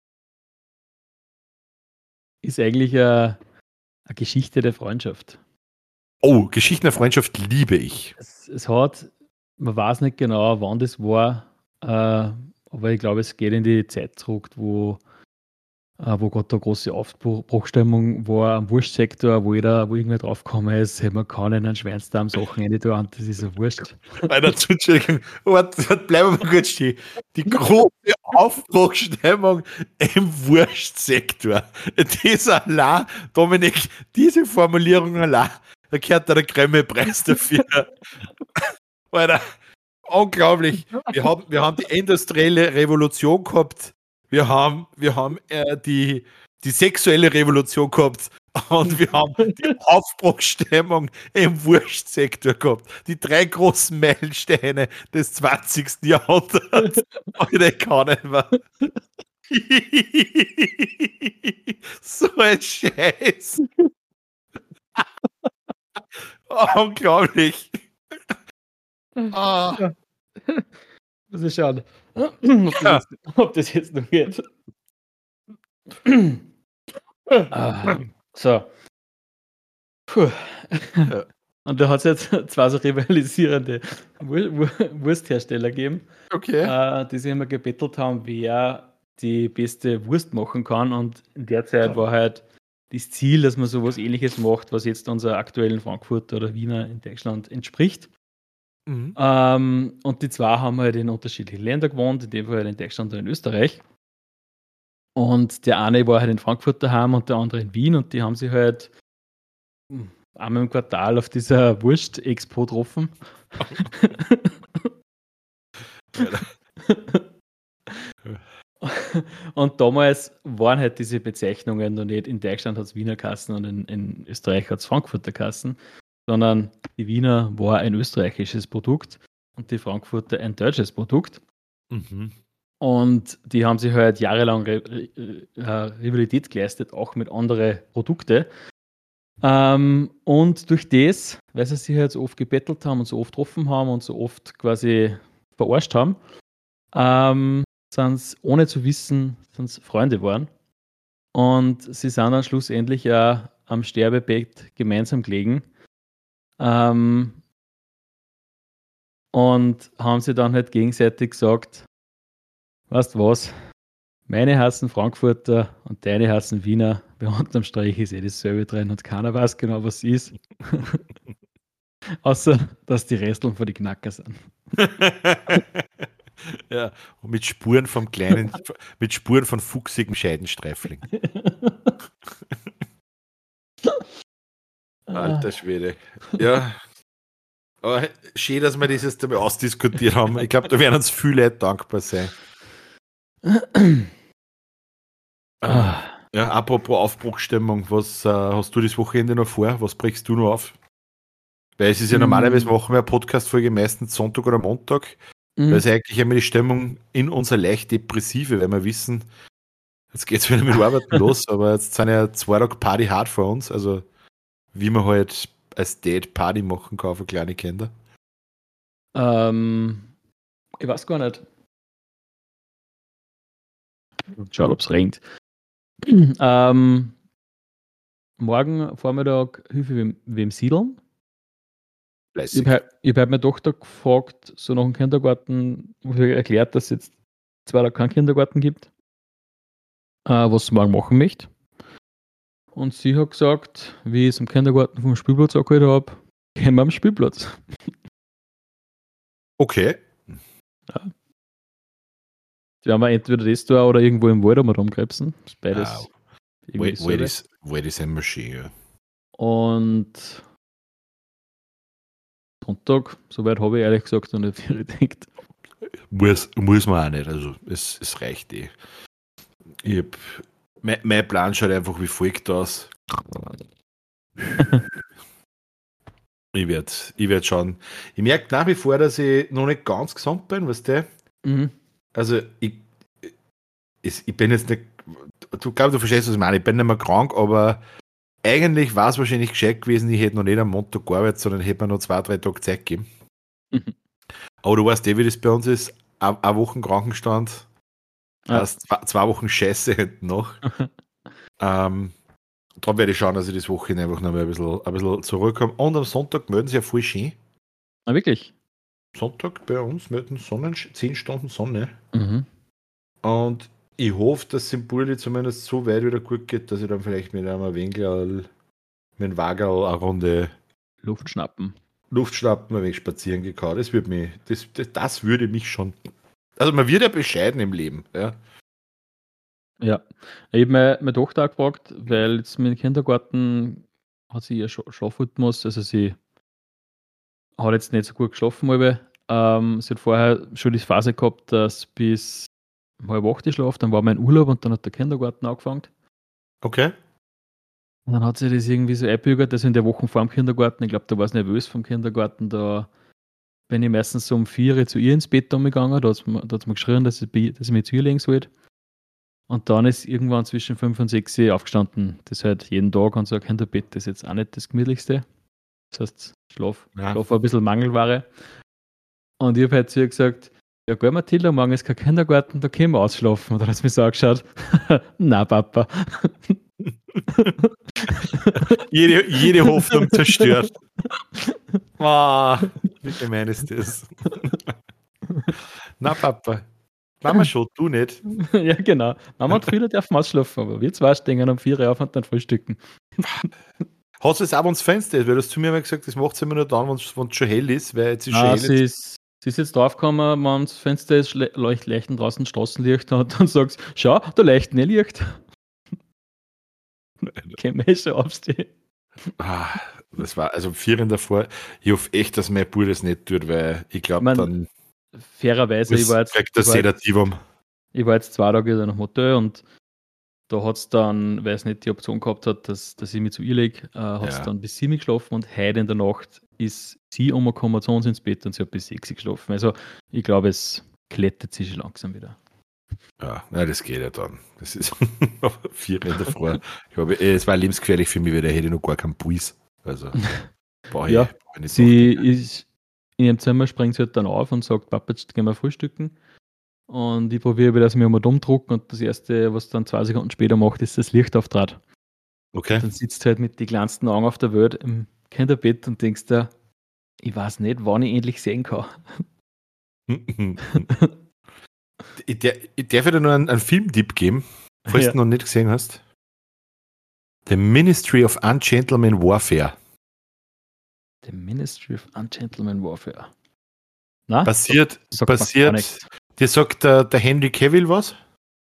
Speaker 2: ist eigentlich eine Geschichte der Freundschaft.
Speaker 3: Oh, Geschichten der Freundschaft liebe ich.
Speaker 2: Es hat, man weiß nicht genau, wann das war, aber ich glaube, es geht in die Zeit zurück, wo gerade eine große Aufbruchstimmung war am Wurstsektor, wo irgendwer draufgekommen ist, hey, man kann in einen Schweinsdarm Sachen rein tun und das ist ja Wurst.
Speaker 3: Entschuldigung, bleiben wir mal kurz stehen. Die große Aufbruchstimmung im Wurstsektor. Das allein, Dominik, diese Formulierung allein, da gehört der Grimme-Preis dafür. Alter, unglaublich. Wir haben die industrielle Revolution gehabt. Wir haben die sexuelle Revolution gehabt und wir haben die Aufbruchstimmung im Wurstsektor gehabt. Die 3 großen Meilensteine des 20. Jahrhunderts. Alter, ich kann nicht mehr. So ein Scheiß. Unglaublich.
Speaker 2: Muss ich schauen, ob das jetzt noch geht. So. Puh.
Speaker 3: Ja.
Speaker 2: Und da hat es jetzt zwei so rivalisierende Wursthersteller gegeben, die sich immer gebettelt haben, wer die beste Wurst machen kann. Und in der Zeit war halt das Ziel, dass man sowas Ähnliches macht, was jetzt unserer aktuellen Frankfurter oder Wiener in Deutschland entspricht.
Speaker 3: Mhm.
Speaker 2: Und die zwei haben halt in unterschiedlichen Ländern gewohnt, in dem Fall halt in Deutschland und in Österreich. Und der eine war halt in Frankfurt daheim und der andere in Wien und die haben sich halt einmal im Quartal auf dieser Wurst-Expo getroffen. Und damals waren halt diese Bezeichnungen noch nicht, in Deutschland hat es Wiener Kassen und in Österreich hat es Frankfurter Kassen, sondern die Wiener war ein österreichisches Produkt und die Frankfurter ein deutsches Produkt.
Speaker 3: Mhm.
Speaker 2: Und die haben sich halt jahrelang Rivalität geleistet, auch mit anderen Produkten. Und durch das, weil sie sich halt so oft gebettelt haben und so oft getroffen haben und so oft quasi verarscht haben, sind sie, ohne zu wissen, Freunde geworden. Und sie sind dann schlussendlich ja am Sterbebett gemeinsam gelegen. Und haben sie dann halt gegenseitig gesagt, weißt du was, meine heißen Frankfurter und deine heißen Wiener, bei unterm Strich ist dasselbe drin und keiner weiß genau, was es ist. Außer, dass die Resteln von die Knacker sind.
Speaker 3: Ja, und mit Spuren vom mit Spuren von fuchsigem Scheidenstreifling. Alter Schwede. Ja. Aber schön, dass wir das jetzt einmal ausdiskutiert haben. Ich glaube, da werden uns viele Leute dankbar sein. Ja, apropos Aufbruchstimmung, was hast du das Wochenende noch vor? Was brichst du noch auf? Weil es ist ja normalerweise machen wir eine Podcast-Folge meistens Sonntag oder Montag. Da ist eigentlich immer die Stimmung in unser leicht depressive, weil wir wissen, jetzt geht es wieder mit Arbeiten los, aber jetzt sind ja 2 Tage Party hart vor uns, also wie man halt als Date Party machen kann für kleine Kinder.
Speaker 2: Ich weiß gar nicht. Schau, ob es regnet. Morgen Vormittag Hilfe wem siedeln. Ich habe meine Tochter gefragt, so nach dem Kindergarten, wo sie erklärt, dass es jetzt 2 Tage keinen Kindergarten gibt, was sie morgen machen möchte. Und sie hat gesagt, wie ich es im Kindergarten vom Spielplatz angehört habe, gehen wir am Spielplatz.
Speaker 3: Okay.
Speaker 2: Ja. Werden wir entweder das da oder irgendwo im Wald einmal rumkrebsen. Das ist beides.
Speaker 3: Wald ist immer schön, ja.
Speaker 2: Und Sonntag, soweit habe ich ehrlich gesagt noch nicht viel gedacht.
Speaker 3: Muss man auch nicht, also es reicht eh. Mein Plan schaut einfach wie folgt aus. Ich werd schauen. Ich merke nach wie vor, dass ich noch nicht ganz gesund bin, weißt du?
Speaker 2: Mhm.
Speaker 3: Also ich bin jetzt nicht, du verstehst, was ich meine, ich bin nicht mehr krank, aber eigentlich war es wahrscheinlich gescheit gewesen, ich hätte noch nicht am Montag gearbeitet, sondern hätte mir noch 2-3 Tage Zeit gegeben.
Speaker 2: Mhm.
Speaker 3: Aber du weißt wie das bei uns ist, eine Woche Krankenstand,
Speaker 2: Ja.
Speaker 3: 2 Wochen Scheiße hinten noch. Darum werde ich schauen, dass ich das Wochenende einfach noch mal ein bisschen zurückkomme. Und am Sonntag melden sie ja voll schön.
Speaker 2: Ah, wirklich?
Speaker 3: Sonntag bei uns melden 10 Stunden Sonne.
Speaker 2: Mhm.
Speaker 3: Und ich hoffe, dass es im Burli zumindest so weit wieder gut geht, dass ich dann vielleicht mit einem Winkel, mit einem Wagerl eine Runde
Speaker 2: Luft schnappen,
Speaker 3: ein wenig spazieren gehen kann. Das würde mich schon. Also man wird ja bescheiden im Leben, ja.
Speaker 2: Ja. Ich habe meine Tochter auch gefragt, weil jetzt mit dem Kindergarten hat sie ihr Schlafrhythmus, also sie hat jetzt nicht so gut geschlafen, sie hat vorher schon die Phase gehabt, dass bis 7:30 schlaft, dann war mein Urlaub und dann hat der Kindergarten angefangen.
Speaker 3: Okay.
Speaker 2: Und dann hat sie das irgendwie so einbürgert, also in der Woche vor dem Kindergarten, ich glaube, da war es nervös vom Kindergarten, da bin ich meistens so um 4 Uhr zu ihr ins Bett umgegangen, da hat sie mir geschrien, dass ich mich zu ihr legen sollte. Und dann ist irgendwann zwischen 5 und 6 Uhr aufgestanden. Das ist halt jeden Tag und so ein Kinderbett, das ist jetzt auch nicht das Gemütlichste. Das heißt, Schlaf war ein bisschen Mangelware. Und ich habe halt zu ihr gesagt, ja gut, Mathilda, morgen ist kein Kindergarten, da können wir ausschlafen. Und dann hat sie mich so angeschaut, na Papa.
Speaker 3: jede Hoffnung zerstört. Wie gemein ist das? Na Papa. Mama schon, du nicht.
Speaker 2: Ja, genau. Mama und Frieda dürfen ausschlafen, aber wir zwei stehen um 4 Uhr auf und dann frühstücken.
Speaker 3: Hast du es auch, wenn das Fenster ist? Weil du hast zu mir mal gesagt, das macht es immer nur dann, wenn es schon hell ist. Weil jetzt ist schon hell
Speaker 2: sie ist jetzt draufgekommen, wenn das Fenster ist, leuchten draußen Straßenlicht und dann sagst du, schau, da leuchtet nicht Licht. Können wir schon aufstehen.
Speaker 3: Das war also 4 in der Vor. Ich hoffe echt, dass mein Bruder das nicht tut, weil ich glaube, dann.
Speaker 2: Fairerweise, ich war jetzt 2 Tage in einem Hotel und da hat es dann, weil es nicht die Option gehabt hat, dass ich mich zu ihr lege, hat es dann bis 7 geschlafen und heute in der Nacht ist sie umgekommen zu uns ins Bett und sie hat bis 6 geschlafen. Also ich glaube, es klettet sich schon langsam wieder.
Speaker 3: Ja, nein, das geht ja dann. Das ist 4 in der Früh. Ich glaube, es war lebensgefährlich für mich, weil da hätte ich noch gar keinen Puls. Also brauche ich nicht.
Speaker 2: Sie ist in ihrem Zimmer, springt sie halt dann auf und sagt, Papa, jetzt gehen wir frühstücken. Und ich probiere wieder, dass ich mich einmal umdrucken und das Erste, was dann 2 Sekunden später macht, ist das Licht auftrat.
Speaker 3: Okay.
Speaker 2: Dann sitzt du halt mit den kleinsten Augen auf der Welt im Kinderbett und denkst dir, ich weiß nicht, wann ich endlich sehen kann.
Speaker 3: Ich darf dir nur einen Filmtipp geben, falls du noch nicht gesehen hast. The Ministry of Ungentleman Warfare.
Speaker 2: The Ministry of Ungentleman Warfare. Na?
Speaker 3: Passiert. Dir sagt der Henry Cavill was?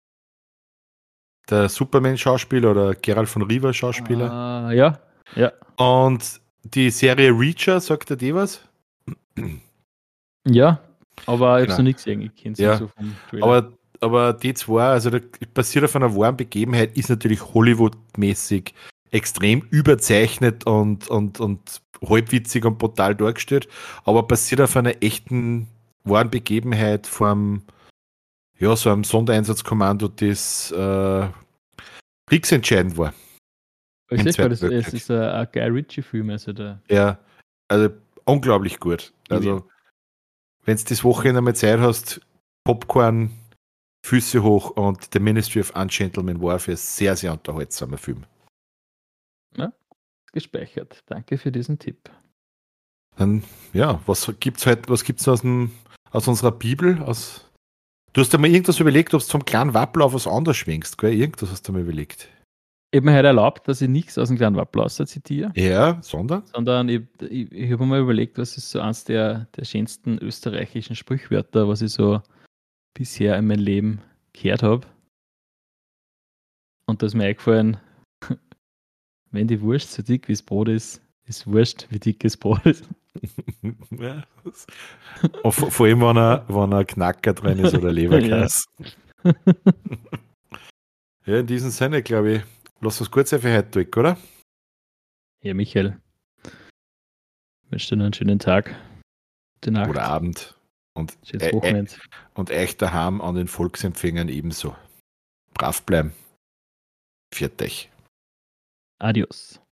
Speaker 3: Der Superman-Schauspieler oder Geralt von Riva-Schauspieler.
Speaker 2: Ja.
Speaker 3: Und die Serie Reacher, sagt er dir was?
Speaker 2: Ja, aber ich habe es noch nicht gesehen. Ich kenne es so vom Trailer.
Speaker 3: aber die zwei, also da basiert auf einer wahren Begebenheit, ist natürlich Hollywood-mäßig extrem überzeichnet und halbwitzig und brutal dargestellt, aber basiert auf einer echten wahren Begebenheit vom so einem Sondereinsatzkommando, das kriegsentscheidend war.
Speaker 2: Es ist ein Guy Ritchie-Film, also
Speaker 3: Ja, also unglaublich gut. Also, wenn du das Wochenende mal Zeit hast, Popcorn, Füße hoch und The Ministry of Ungentleman Warfare, sehr, sehr unterhaltsamer Film.
Speaker 2: Ja, gespeichert. Danke für diesen Tipp.
Speaker 3: Dann, was gibt's aus unserer Bibel? Du hast dir mal irgendwas überlegt, ob du vom kleinen Wappel auf was anderes schwenkst, gell? Irgendwas hast du mir überlegt.
Speaker 2: Ich habe mir heute erlaubt, dass ich nichts aus dem kleinen Wappel zitiere.
Speaker 3: Ja, sondern
Speaker 2: ich habe mir überlegt, was ist so eins der schönsten österreichischen Sprichwörter, was ich so bisher in meinem Leben gehört habe. Und da ist mir eingefallen, wenn die Wurst so dick wie das Brot ist, ist Wurst wie dick das Brot ist.
Speaker 3: Ja, vor allem, wenn ein Knacker drin ist oder Leberkäse. Ja, in diesem Sinne, glaube ich, lass uns gut sein für heute durch, oder?
Speaker 2: Ja, Michael. Ich wünsche dir noch einen schönen Tag. Gute Nacht.
Speaker 3: Oder Abend. Und
Speaker 2: schönes Wochenende.
Speaker 3: Und euch daheim an den Volksempfängern ebenso. Brav bleiben. Viert euch.
Speaker 2: Adios.